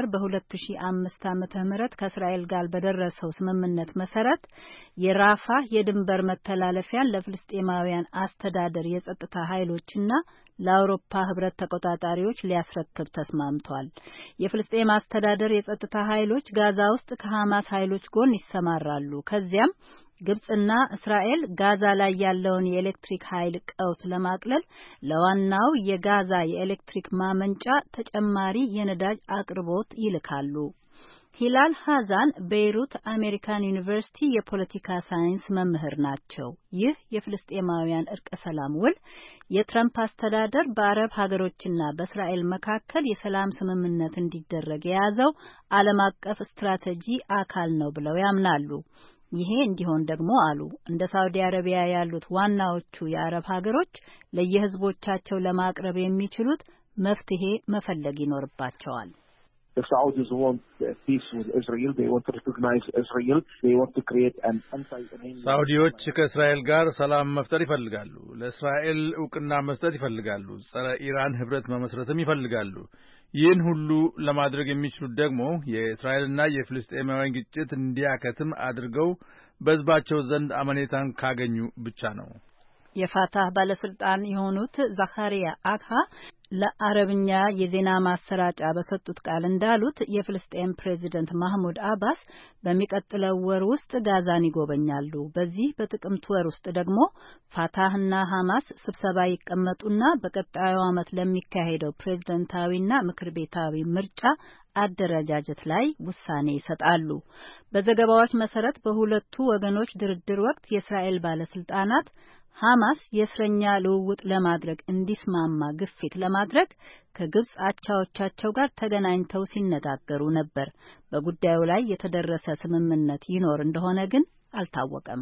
በ2005 ዓመተ ምህረት ከእስራኤል ጋር በደረሰው ስምምነት መሰረት የራፋ የድንበር መተላለፊያን ለፍልስጤማውያን አስተዳደር የጸጥታ ኃይሎችና ለአውሮፓ ህብረት ተቆጣጣሪዎች ሊያስረክብ ተስማምቷል። የፍልስጤም አስተዳደር የጸጥታ ኃይሎች ጋዛ ውስጥ ከሐማስ ኃይሎች ጎን ይሰማራሉ። ከዚያም ግብጽና እስራኤል ጋዛ ላይ ያለውን የኤሌክትሪክ ኃይል ቀውስ ለማቅለል ለዋናው የጋዛ የኤሌክትሪክ ማመንጫ ተጨማሪ የነዳጅ አቅርቦት ይልካሉ። ሂላል ሐዛን ቤይሩት አሜሪካን ዩኒቨርሲቲ የፖለቲካ ሳይንስ መምህር ናቸው። ይህ የፍልስጤማውያን እርቀ ሰላም ውል የትራምፕ አስተዳደር በአረብ ሀገሮችና በእስራኤል መካከል የሰላም ስምምነት እንዲደረግ የያዘው ዓለም አቀፍ ስትራቴጂ አካል ነው ብለው ያምናሉ። ይሄ እንዲሆን ደግሞ አሉ እንደ ሳውዲ አረቢያ ያሉት ዋናዎቹ የአረብ ሀገሮች ለየህዝቦቻቸው ለማቅረብ የሚችሉት መፍትሄ መፈለግ ይኖርባቸዋል። The Saudis want peace with Israel. They want to recognize Israel. They want to create an anti-Iranian. ሳውዲዎች ከእስራኤል ጋር ሰላም መፍጠር ይፈልጋሉ። ለእስራኤል ዕውቅና መስጠት ይፈልጋሉ። ጸረ ኢራን ህብረት መመስረትም ይፈልጋሉ። ይህን ሁሉ ለማድረግ የሚችሉት ደግሞ የእስራኤልና የፍልስጤማውያን ግጭት እንዲያከትም አድርገው በህዝባቸው ዘንድ አመኔታን ካገኙ ብቻ ነው። የፋታህ ባለስልጣን የሆኑት ዛካሪያ አክሃ ለአረብኛ የዜና ማሰራጫ በሰጡት ቃል እንዳሉት የፍልስጤም ፕሬዚደንት ማህሙድ አባስ በሚቀጥለው ወር ውስጥ ጋዛን ይጎበኛሉ። በዚህ በጥቅምት ወር ውስጥ ደግሞ ፋታህና ሐማስ ስብሰባ ይቀመጡና በቀጣዩ ዓመት ለሚካሄደው ፕሬዝዳንታዊና ምክር ቤታዊ ምርጫ አደረጃጀት ላይ ውሳኔ ይሰጣሉ። በዘገባዎች መሰረት በሁለቱ ወገኖች ድርድር ወቅት የእስራኤል ባለስልጣናት ሐማስ የእስረኛ ልውውጥ ለማድረግ እንዲስማማ ግፊት ለማድረግ ከግብጽ አቻዎቻቸው ጋር ተገናኝተው ሲነጋገሩ ነበር። በጉዳዩ ላይ የተደረሰ ስምምነት ይኖር እንደሆነ ግን አልታወቀም።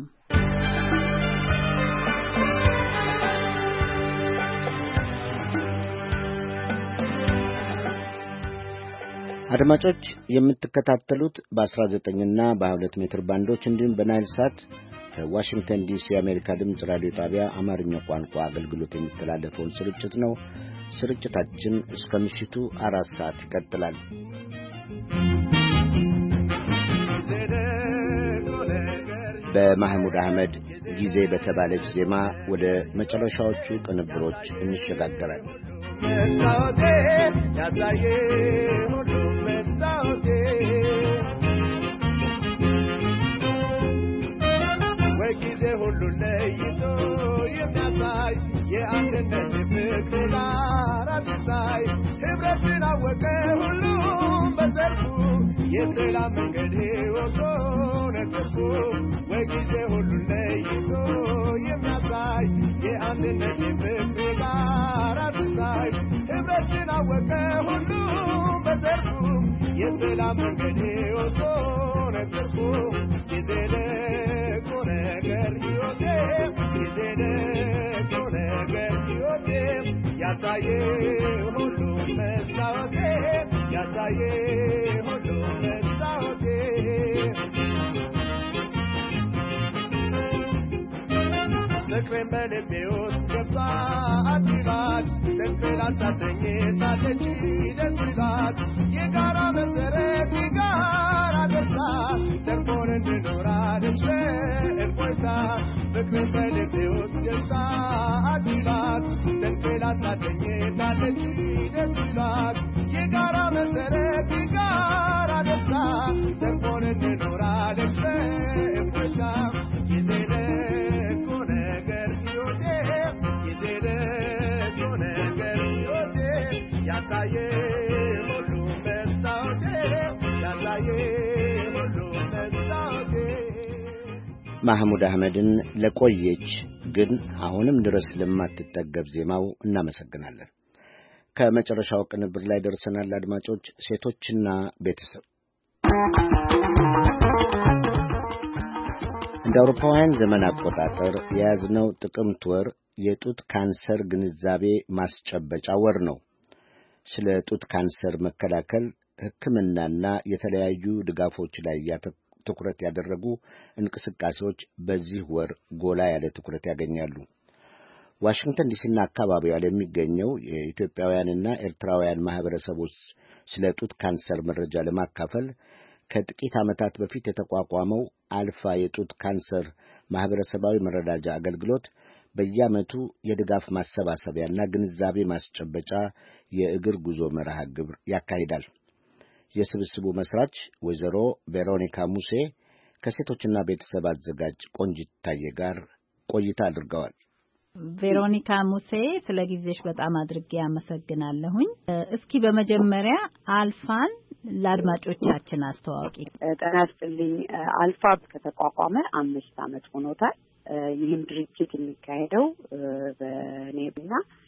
አድማጮች የምትከታተሉት በ19 እና በ22 ሜትር ባንዶች እንዲሁም በናይል ሳት ከዋሽንግተን ዲሲ የአሜሪካ ድምፅ ራዲዮ ጣቢያ አማርኛ ቋንቋ አገልግሎት የሚተላለፈውን ስርጭት ነው። ስርጭታችን እስከ ምሽቱ አራት ሰዓት ይቀጥላል። በማህሙድ አህመድ ጊዜ በተባለች ዜማ ወደ መጨረሻዎቹ ቅንብሮች እንሸጋገራለን። መስታወቴ ያሳየ ሁሉ መስታወቴ ወጊዜ ሁሉ ለይቶ የሚያሳይ የአንድነት ፍቅር ራስሳይ ህብረትን አወቀ ሁሉም በዘርፉ የሰላም መንገድ ወቆ ነገርኩ ወጊዜ ሁሉ ለይቶ የሚያሳይ የአንድነት ፍቅር ራስሳይ ህብረትን አወቀ ሁሉም በዘርፉ የሰላም መንገድ ወቆ ነገርኩ ጊዜለ ነገር ይወቴ ጊዜለ ነገር ይወቴ ያሳየ ሁሉ መስታወቴ ያሳየ ሁሉ መስታወቴ ፍቅሬን በልቤ ውስጥ ገብታ አትይባት ደስላት ታተኝታለች ደስ ይላት የጋራ መሰረት የጋራ ደስታ ተርፎን እንድኖራለች እፎይታ ፍቅሬን በልቤ ውስጥ ገብታ አትይባት ደስላት ታተኝታለች ደስ ይላት የጋራ መሰረት የጋራ ደስታ ተርፎን እንድኖራለች እፎይታ ጊዜለ ያሳየ ሁሉ መስታወቴ ያሳየ ማህሙድ አህመድን ለቆየች ግን አሁንም ድረስ ለማትጠገብ ዜማው እናመሰግናለን። ከመጨረሻው ቅንብር ላይ ደርሰናል አድማጮች። ሴቶችና ቤተሰብ እንደ አውሮፓውያን ዘመን አቆጣጠር የያዝነው ጥቅምት ወር የጡት ካንሰር ግንዛቤ ማስጨበጫ ወር ነው። ስለ ጡት ካንሰር መከላከል ሕክምናና የተለያዩ ድጋፎች ላይ ትኩረት ያደረጉ እንቅስቃሴዎች በዚህ ወር ጎላ ያለ ትኩረት ያገኛሉ። ዋሽንግተን ዲሲና አካባቢዋ ለሚገኘው የኢትዮጵያውያንና ኤርትራውያን ማህበረሰቦች ስለ ጡት ካንሰር መረጃ ለማካፈል ከጥቂት ዓመታት በፊት የተቋቋመው አልፋ የጡት ካንሰር ማህበረሰባዊ መረዳጃ አገልግሎት በየዓመቱ የድጋፍ ማሰባሰቢያና ግንዛቤ ማስጨበጫ የእግር ጉዞ መርሃ ግብር ያካሂዳል። የስብስቡ መስራች ወይዘሮ ቬሮኒካ ሙሴ ከሴቶችና ቤተሰብ አዘጋጅ ቆንጂት ታየ ጋር ቆይታ አድርገዋል። ቬሮኒካ ሙሴ ስለ ጊዜሽ በጣም አድርጌ አመሰግናለሁኝ። እስኪ በመጀመሪያ አልፋን ለአድማጮቻችን አስተዋውቂ። ጤና ይስጥልኝ። አልፋ ከተቋቋመ አምስት ዓመት ሆኖታል። ይህም ድርጅት የሚካሄደው በኔብና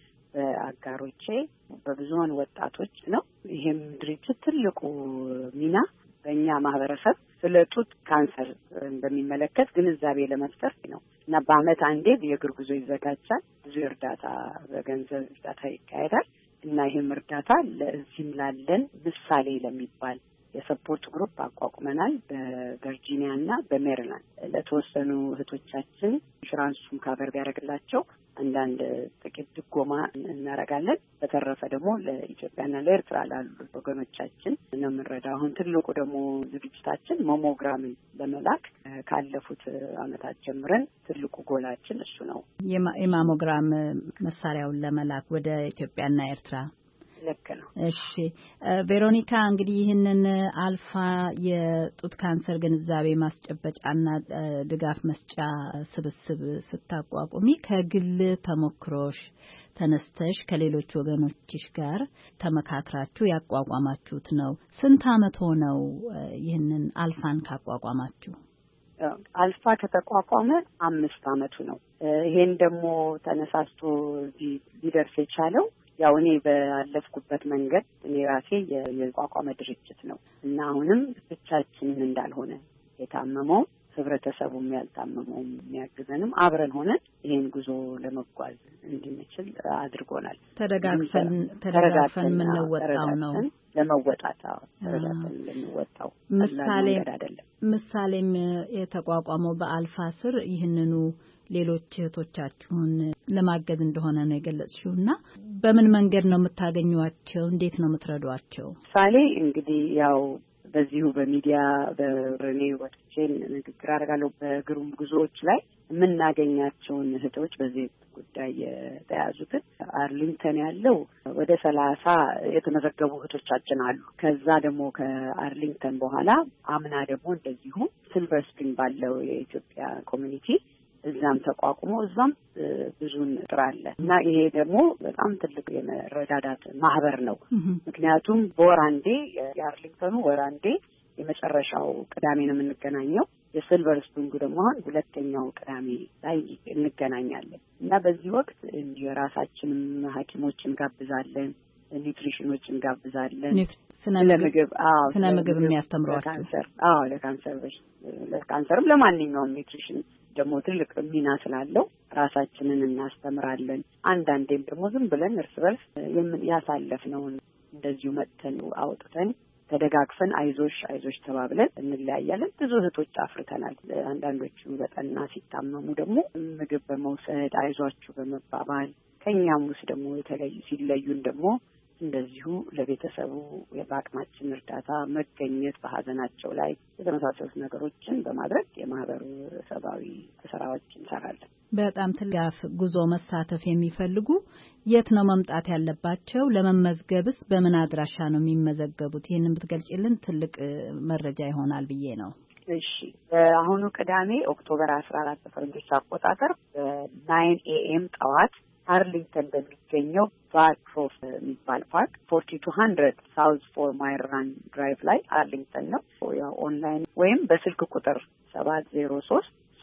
በአጋሮቼ በብዙሃን ወጣቶች ነው። ይህም ድርጅት ትልቁ ሚና በእኛ ማህበረሰብ ስለ ጡት ካንሰር እንደሚመለከት ግንዛቤ ለመፍጠር ነው እና በአመት አንዴ የእግር ጉዞ ይዘጋጃል። ብዙ እርዳታ በገንዘብ እርዳታ ይካሄዳል እና ይህም እርዳታ ለዚህም ላለን ምሳሌ ለሚባል የሰፖርት ግሩፕ አቋቁመናል በቨርጂኒያ እና በሜሪላንድ ለተወሰኑ እህቶቻችን ኢንሹራንሱን ካቨር ቢያደርግላቸው አንዳንድ ጥቂት ድጎማ እናደርጋለን። በተረፈ ደግሞ ለኢትዮጵያና ለኤርትራ ላሉ ወገኖቻችን ነው የምንረዳው። አሁን ትልቁ ደግሞ ዝግጅታችን ማሞግራምን ለመላክ ካለፉት አመታት ጀምረን ትልቁ ጎላችን እሱ ነው። የማሞግራም መሳሪያውን ለመላክ ወደ ኢትዮጵያና ኤርትራ ልክ ነው። እሺ ቬሮኒካ፣ እንግዲህ ይህንን አልፋ የጡት ካንሰር ግንዛቤ ማስጨበጫና ድጋፍ መስጫ ስብስብ ስታቋቁሚ ከግል ተሞክሮሽ ተነስተሽ ከሌሎች ወገኖችሽ ጋር ተመካክራችሁ ያቋቋማችሁት ነው። ስንት አመት ሆነው ይህንን አልፋን ካቋቋማችሁ? አልፋ ከተቋቋመ አምስት አመቱ ነው። ይሄን ደግሞ ተነሳስቶ ሊደርስ የቻለው ያው እኔ ባለፍኩበት መንገድ እኔ ራሴ የቋቋመ ድርጅት ነው እና አሁንም ብቻችንን እንዳልሆነ የታመመው ህብረተሰቡም ያልታመመው የሚያግዘንም አብረን ሆነን ይሄን ጉዞ ለመጓዝ እንድንችል አድርጎናል። ተደጋግፈን ተደጋግፈን የምንወጣው ነው ለመወጣት ተደጋግፈን ለመወጣው ምሳሌ አይደለም። ምሳሌም የተቋቋመው በአልፋ ስር ይህንኑ ሌሎች እህቶቻችሁን ለማገዝ እንደሆነ ነው የገለጽሽውና በምን መንገድ ነው የምታገኙዋቸው? እንዴት ነው የምትረዷቸው? ምሳሌ እንግዲህ ያው በዚሁ በሚዲያ በሬኔ ወጥቼን ንግግር አደርጋለሁ። በግሩም ጉዞዎች ላይ የምናገኛቸውን እህቶች በዚህ ጉዳይ የተያዙትን አርሊንግተን ያለው ወደ ሰላሳ የተመዘገቡ እህቶቻችን አሉ። ከዛ ደግሞ ከአርሊንግተን በኋላ አምና ደግሞ እንደዚሁ ሲልቨር ስፕሪንግ ባለው የኢትዮጵያ ኮሚኒቲ እዛም ተቋቁሞ እዛም ብዙን ጥራ አለ እና ይሄ ደግሞ በጣም ትልቅ የመረዳዳት ማህበር ነው። ምክንያቱም በወር አንዴ የአርሊንግተኑ ወር አንዴ የመጨረሻው ቅዳሜ ነው የምንገናኘው። የሲልቨር ስፕሪንግ ደግሞ አሁን ሁለተኛው ቅዳሜ ላይ እንገናኛለን እና በዚህ ወቅት የራሳችንም ሐኪሞችን ጋብዛለን፣ ኒውትሪሽኖችን ጋብዛለን። ስነ ምግብ አዎ ስነ ምግብ የሚያስተምሯቸው ካንሰር አዎ ለካንሰር ለካንሰርም ለማንኛውም ኒውትሪሽን ደግሞ ትልቅ ሚና ስላለው ራሳችንን እናስተምራለን። አንዳንዴም ደግሞ ዝም ብለን እርስ በርስ ያሳለፍነውን እንደዚሁ መጥተን አውጥተን ተደጋግፈን አይዞሽ አይዞሽ ተባብለን እንለያያለን። ብዙ እህቶች አፍርተናል። አንዳንዶቹ በጠና ሲታመሙ ደግሞ ምግብ በመውሰድ አይዟችሁ በመባባል ከኛም ውስጥ ደግሞ የተለዩ ሲለዩን ደግሞ እንደዚሁ ለቤተሰቡ የባቅማችን እርዳታ መገኘት በሀዘናቸው ላይ የተመሳሰሉት ነገሮችን በማድረግ የማህበረሰባዊ ስራዎች እንሰራለን። በጣም ትጋፍ ጉዞ መሳተፍ የሚፈልጉ የት ነው መምጣት ያለባቸው? ለመመዝገብስ በምን አድራሻ ነው የሚመዘገቡት? ይህንን ብትገልጪልን ትልቅ መረጃ ይሆናል ብዬ ነው። እሺ፣ በአሁኑ ቅዳሜ ኦክቶበር አስራ አራት በፈረንጆች አቆጣጠር በናይን ኤኤም ጠዋት አርሊንግተን በሚገኘው ባርክሮፍ የሚባል ፓርክ ፎርቲ ቱ ሀንድረድ ሳውዝ ፎር ማይል ራን ድራይቭ ላይ አርሊንግተን ነው። ያው ኦንላይን ወይም በስልክ ቁጥር ሰባት ዜሮ ሶስት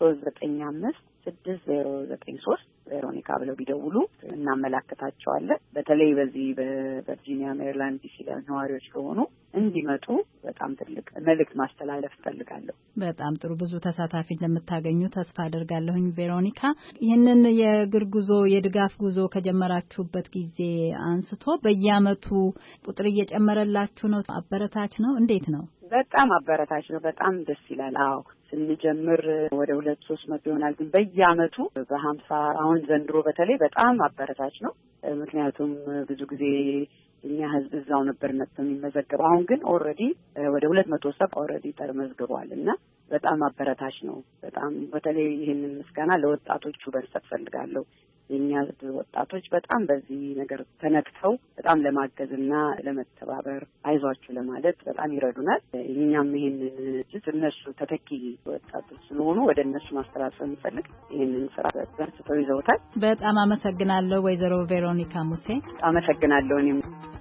ሶስት ዘጠኝ አምስት ስድስት ዜሮ ዘጠኝ ሶስት ቬሮኒካ ብለው ቢደውሉ እናመላክታቸዋለን። በተለይ በዚህ በቨርጂኒያ፣ ሜሪላንድ፣ ዲሲ ነዋሪዎች ከሆኑ እንዲመጡ በጣም ትልቅ መልእክት ማስተላለፍ ፈልጋለሁ። በጣም ጥሩ። ብዙ ተሳታፊ እንደምታገኙ ተስፋ አደርጋለሁኝ። ቬሮኒካ፣ ይህንን የእግር ጉዞ የድጋፍ ጉዞ ከጀመራችሁበት ጊዜ አንስቶ በየአመቱ ቁጥር እየጨመረላችሁ ነው? አበረታች ነው? እንዴት ነው? በጣም አበረታች ነው። በጣም ደስ ይላል። አዎ ስንጀምር ወደ ሁለት ሶስት መቶ ይሆናል፣ ግን በየአመቱ በሀምሳ አሁን ዘንድሮ በተለይ በጣም አበረታች ነው። ምክንያቱም ብዙ ጊዜ እኛ ህዝብ እዛው ነበር መጥተው የሚመዘገበው። አሁን ግን ኦልሬዲ ወደ ሁለት መቶ ሰብ ኦልሬዲ ተመዝግቧል እና በጣም አበረታች ነው። በጣም በተለይ ይህንን ምስጋና ለወጣቶቹ መስጠት ፈልጋለሁ። የኛ ወጣቶች በጣም በዚህ ነገር ተነክተው በጣም ለማገዝና ለመተባበር አይዟችሁ ለማለት በጣም ይረዱናል። እኛም ይሄንን እጅ እነሱ ተተኪ ወጣቶች ስለሆኑ ወደ እነሱ ማስተላለፍ እንፈልግ ይሄንን ስራ በርትተው ይዘውታል። በጣም አመሰግናለሁ ወይዘሮ ቬሮኒካ ሙሴ። አመሰግናለሁ። እኔም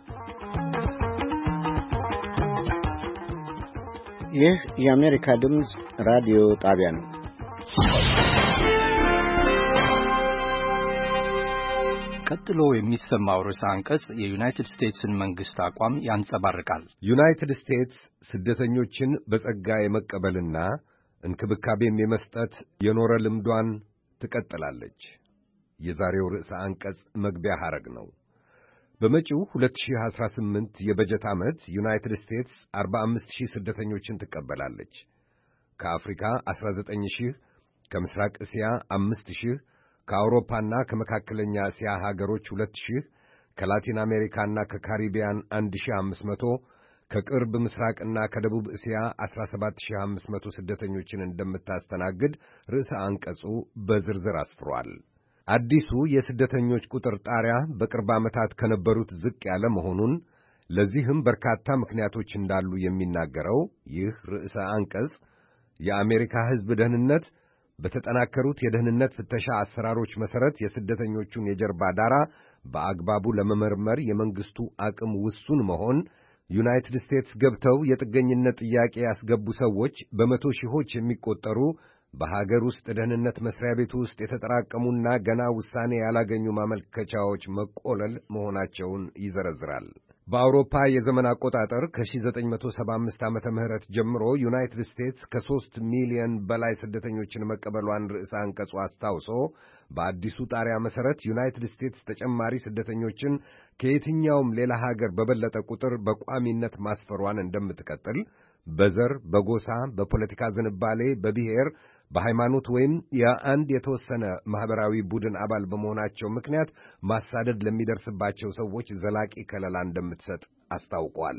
ይህ የአሜሪካ ድምፅ ራዲዮ ጣቢያ ነው። ቀጥሎ የሚሰማው ርዕሰ አንቀጽ የዩናይትድ ስቴትስን መንግሥት አቋም ያንጸባርቃል። ዩናይትድ ስቴትስ ስደተኞችን በጸጋ የመቀበልና እንክብካቤም የመስጠት የኖረ ልምዷን ትቀጥላለች። የዛሬው ርዕሰ አንቀጽ መግቢያ ሐረግ ነው። በመጪው ሁለት ሺህ አስራ ስምንት የበጀት ዓመት ዩናይትድ ስቴትስ አርባ አምስት ሺህ ስደተኞችን ትቀበላለች። ከአፍሪካ አስራ ዘጠኝ ሺህ፣ ከምስራቅ እስያ አምስት ሺህ፣ ከአውሮፓና ከመካከለኛ እስያ ሀገሮች ሁለት ሺህ፣ ከላቲን አሜሪካና ከካሪቢያን አንድ ሺህ አምስት መቶ፣ ከቅርብ ምስራቅና ከደቡብ እስያ አስራ ሰባት ሺህ አምስት መቶ ስደተኞችን እንደምታስተናግድ ርዕሰ አንቀጹ በዝርዝር አስፍሯል። አዲሱ የስደተኞች ቁጥር ጣሪያ በቅርብ ዓመታት ከነበሩት ዝቅ ያለ መሆኑን፣ ለዚህም በርካታ ምክንያቶች እንዳሉ የሚናገረው ይህ ርዕሰ አንቀጽ የአሜሪካ ሕዝብ ደህንነት በተጠናከሩት የደህንነት ፍተሻ አሰራሮች መሠረት የስደተኞቹን የጀርባ ዳራ በአግባቡ ለመመርመር የመንግሥቱ አቅም ውሱን መሆን፣ ዩናይትድ ስቴትስ ገብተው የጥገኝነት ጥያቄ ያስገቡ ሰዎች በመቶ ሺዎች የሚቆጠሩ በሀገር ውስጥ ደህንነት መስሪያ ቤቱ ውስጥ የተጠራቀሙና ገና ውሳኔ ያላገኙ ማመልከቻዎች መቆለል መሆናቸውን ይዘረዝራል። በአውሮፓ የዘመን አቆጣጠር ከ1975 ዓመተ ምህረት ጀምሮ ዩናይትድ ስቴትስ ከሦስት ሚሊዮን በላይ ስደተኞችን መቀበሏን ርዕሰ አንቀጹ አስታውሶ በአዲሱ ጣሪያ መሠረት ዩናይትድ ስቴትስ ተጨማሪ ስደተኞችን ከየትኛውም ሌላ ሀገር በበለጠ ቁጥር በቋሚነት ማስፈሯን እንደምትቀጥል፣ በዘር፣ በጎሳ፣ በፖለቲካ ዝንባሌ፣ በብሔር፣ በሃይማኖት ወይም የአንድ የተወሰነ ማኅበራዊ ቡድን አባል በመሆናቸው ምክንያት ማሳደድ ለሚደርስባቸው ሰዎች ዘላቂ ከለላ እንደምትሰጥ አስታውቋል።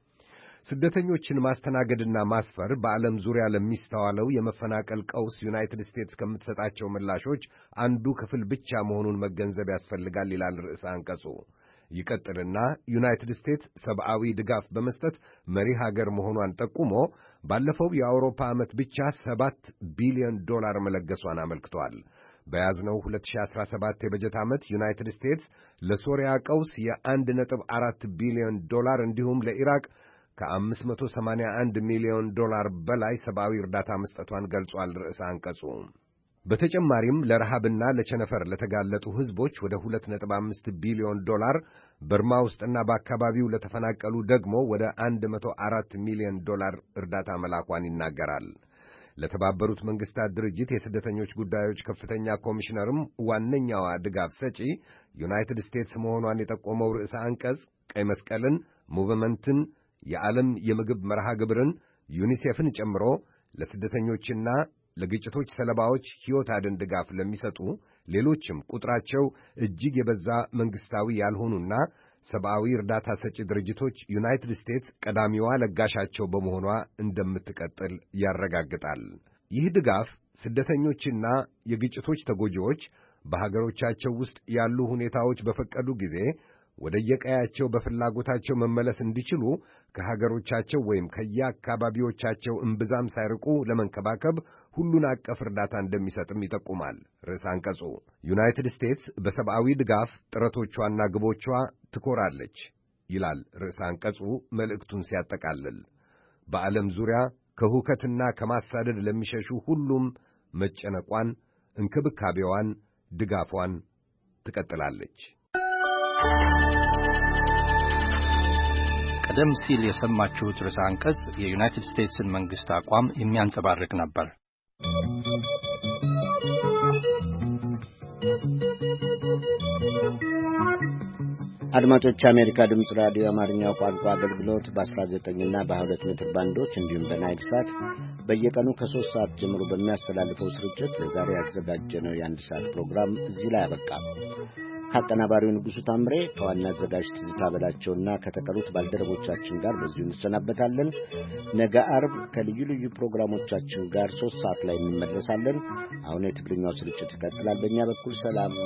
ስደተኞችን ማስተናገድና ማስፈር በዓለም ዙሪያ ለሚስተዋለው የመፈናቀል ቀውስ ዩናይትድ ስቴትስ ከምትሰጣቸው ምላሾች አንዱ ክፍል ብቻ መሆኑን መገንዘብ ያስፈልጋል ይላል ርዕሰ አንቀጹ። ይቀጥልና ዩናይትድ ስቴትስ ሰብዓዊ ድጋፍ በመስጠት መሪ ሀገር መሆኗን ጠቁሞ ባለፈው የአውሮፓ ዓመት ብቻ ሰባት ቢሊዮን ዶላር መለገሷን አመልክቷል። በያዝነው ሁለት ሺህ አስራ ሰባት የበጀት ዓመት ዩናይትድ ስቴትስ ለሶሪያ ቀውስ የአንድ ነጥብ አራት ቢሊዮን ዶላር እንዲሁም ለኢራቅ ከአምስት መቶ ሰማንያ አንድ ሚሊዮን ዶላር በላይ ሰብዓዊ እርዳታ መስጠቷን ገልጿል ርዕሰ አንቀጹ። በተጨማሪም ለረሃብና ለቸነፈር ለተጋለጡ ሕዝቦች ወደ ሁለት ነጥብ አምስት ቢሊዮን ዶላር፣ በርማ ውስጥና በአካባቢው ለተፈናቀሉ ደግሞ ወደ አንድ መቶ አራት ሚሊዮን ዶላር እርዳታ መላኳን ይናገራል። ለተባበሩት መንግሥታት ድርጅት የስደተኞች ጉዳዮች ከፍተኛ ኮሚሽነርም ዋነኛዋ ድጋፍ ሰጪ ዩናይትድ ስቴትስ መሆኗን የጠቆመው ርዕሰ አንቀጽ ቀይ መስቀልን፣ ሙቭመንትን፣ የዓለም የምግብ መርሃ ግብርን፣ ዩኒሴፍን ጨምሮ ለስደተኞችና ለግጭቶች ሰለባዎች ሕይወት አድን ድጋፍ ለሚሰጡ ሌሎችም ቁጥራቸው እጅግ የበዛ መንግሥታዊ ያልሆኑና ሰብዓዊ እርዳታ ሰጪ ድርጅቶች ዩናይትድ ስቴትስ ቀዳሚዋ ለጋሻቸው በመሆኗ እንደምትቀጥል ያረጋግጣል። ይህ ድጋፍ ስደተኞችና የግጭቶች ተጎጂዎች በሀገሮቻቸው ውስጥ ያሉ ሁኔታዎች በፈቀዱ ጊዜ ወደ የቀያቸው በፍላጎታቸው መመለስ እንዲችሉ ከሀገሮቻቸው ወይም ከየአካባቢዎቻቸው እምብዛም ሳይርቁ ለመንከባከብ ሁሉን አቀፍ እርዳታ እንደሚሰጥም ይጠቁማል ርዕሰ አንቀጹ። ዩናይትድ ስቴትስ በሰብዓዊ ድጋፍ ጥረቶቿና ግቦቿ ትኮራለች ይላል ርዕሰ አንቀጹ መልእክቱን ሲያጠቃልል። በዓለም ዙሪያ ከሁከትና ከማሳደድ ለሚሸሹ ሁሉም መጨነቋን፣ እንክብካቤዋን፣ ድጋፏን ትቀጥላለች። ቀደም ሲል የሰማችሁት ርዕሰ አንቀጽ የዩናይትድ ስቴትስን መንግሥት አቋም የሚያንጸባርቅ ነበር። አድማጮች፣ የአሜሪካ ድምፅ ራዲዮ የአማርኛው ቋንቋ አገልግሎት በአስራ ዘጠኝ እና በሀያ ሁለት ሜትር ባንዶች እንዲሁም በናይል ሳት በየቀኑ ከሶስት ሰዓት ጀምሮ በሚያስተላልፈው ስርጭት ለዛሬ ያዘጋጀነው የአንድ ሰዓት ፕሮግራም እዚህ ላይ አበቃ። ከአቀናባሪው ንጉሡ ታምሬ ከዋና አዘጋጅ ትዝታ በላቸውና ከተቀሩት ባልደረቦቻችን ጋር በዚሁ እንሰናበታለን። ነገ አርብ ከልዩ ልዩ ፕሮግራሞቻችን ጋር ሶስት ሰዓት ላይ እንመለሳለን። አሁን የትግርኛው ስርጭት ይቀጥላል። በእኛ በኩል ሰላም።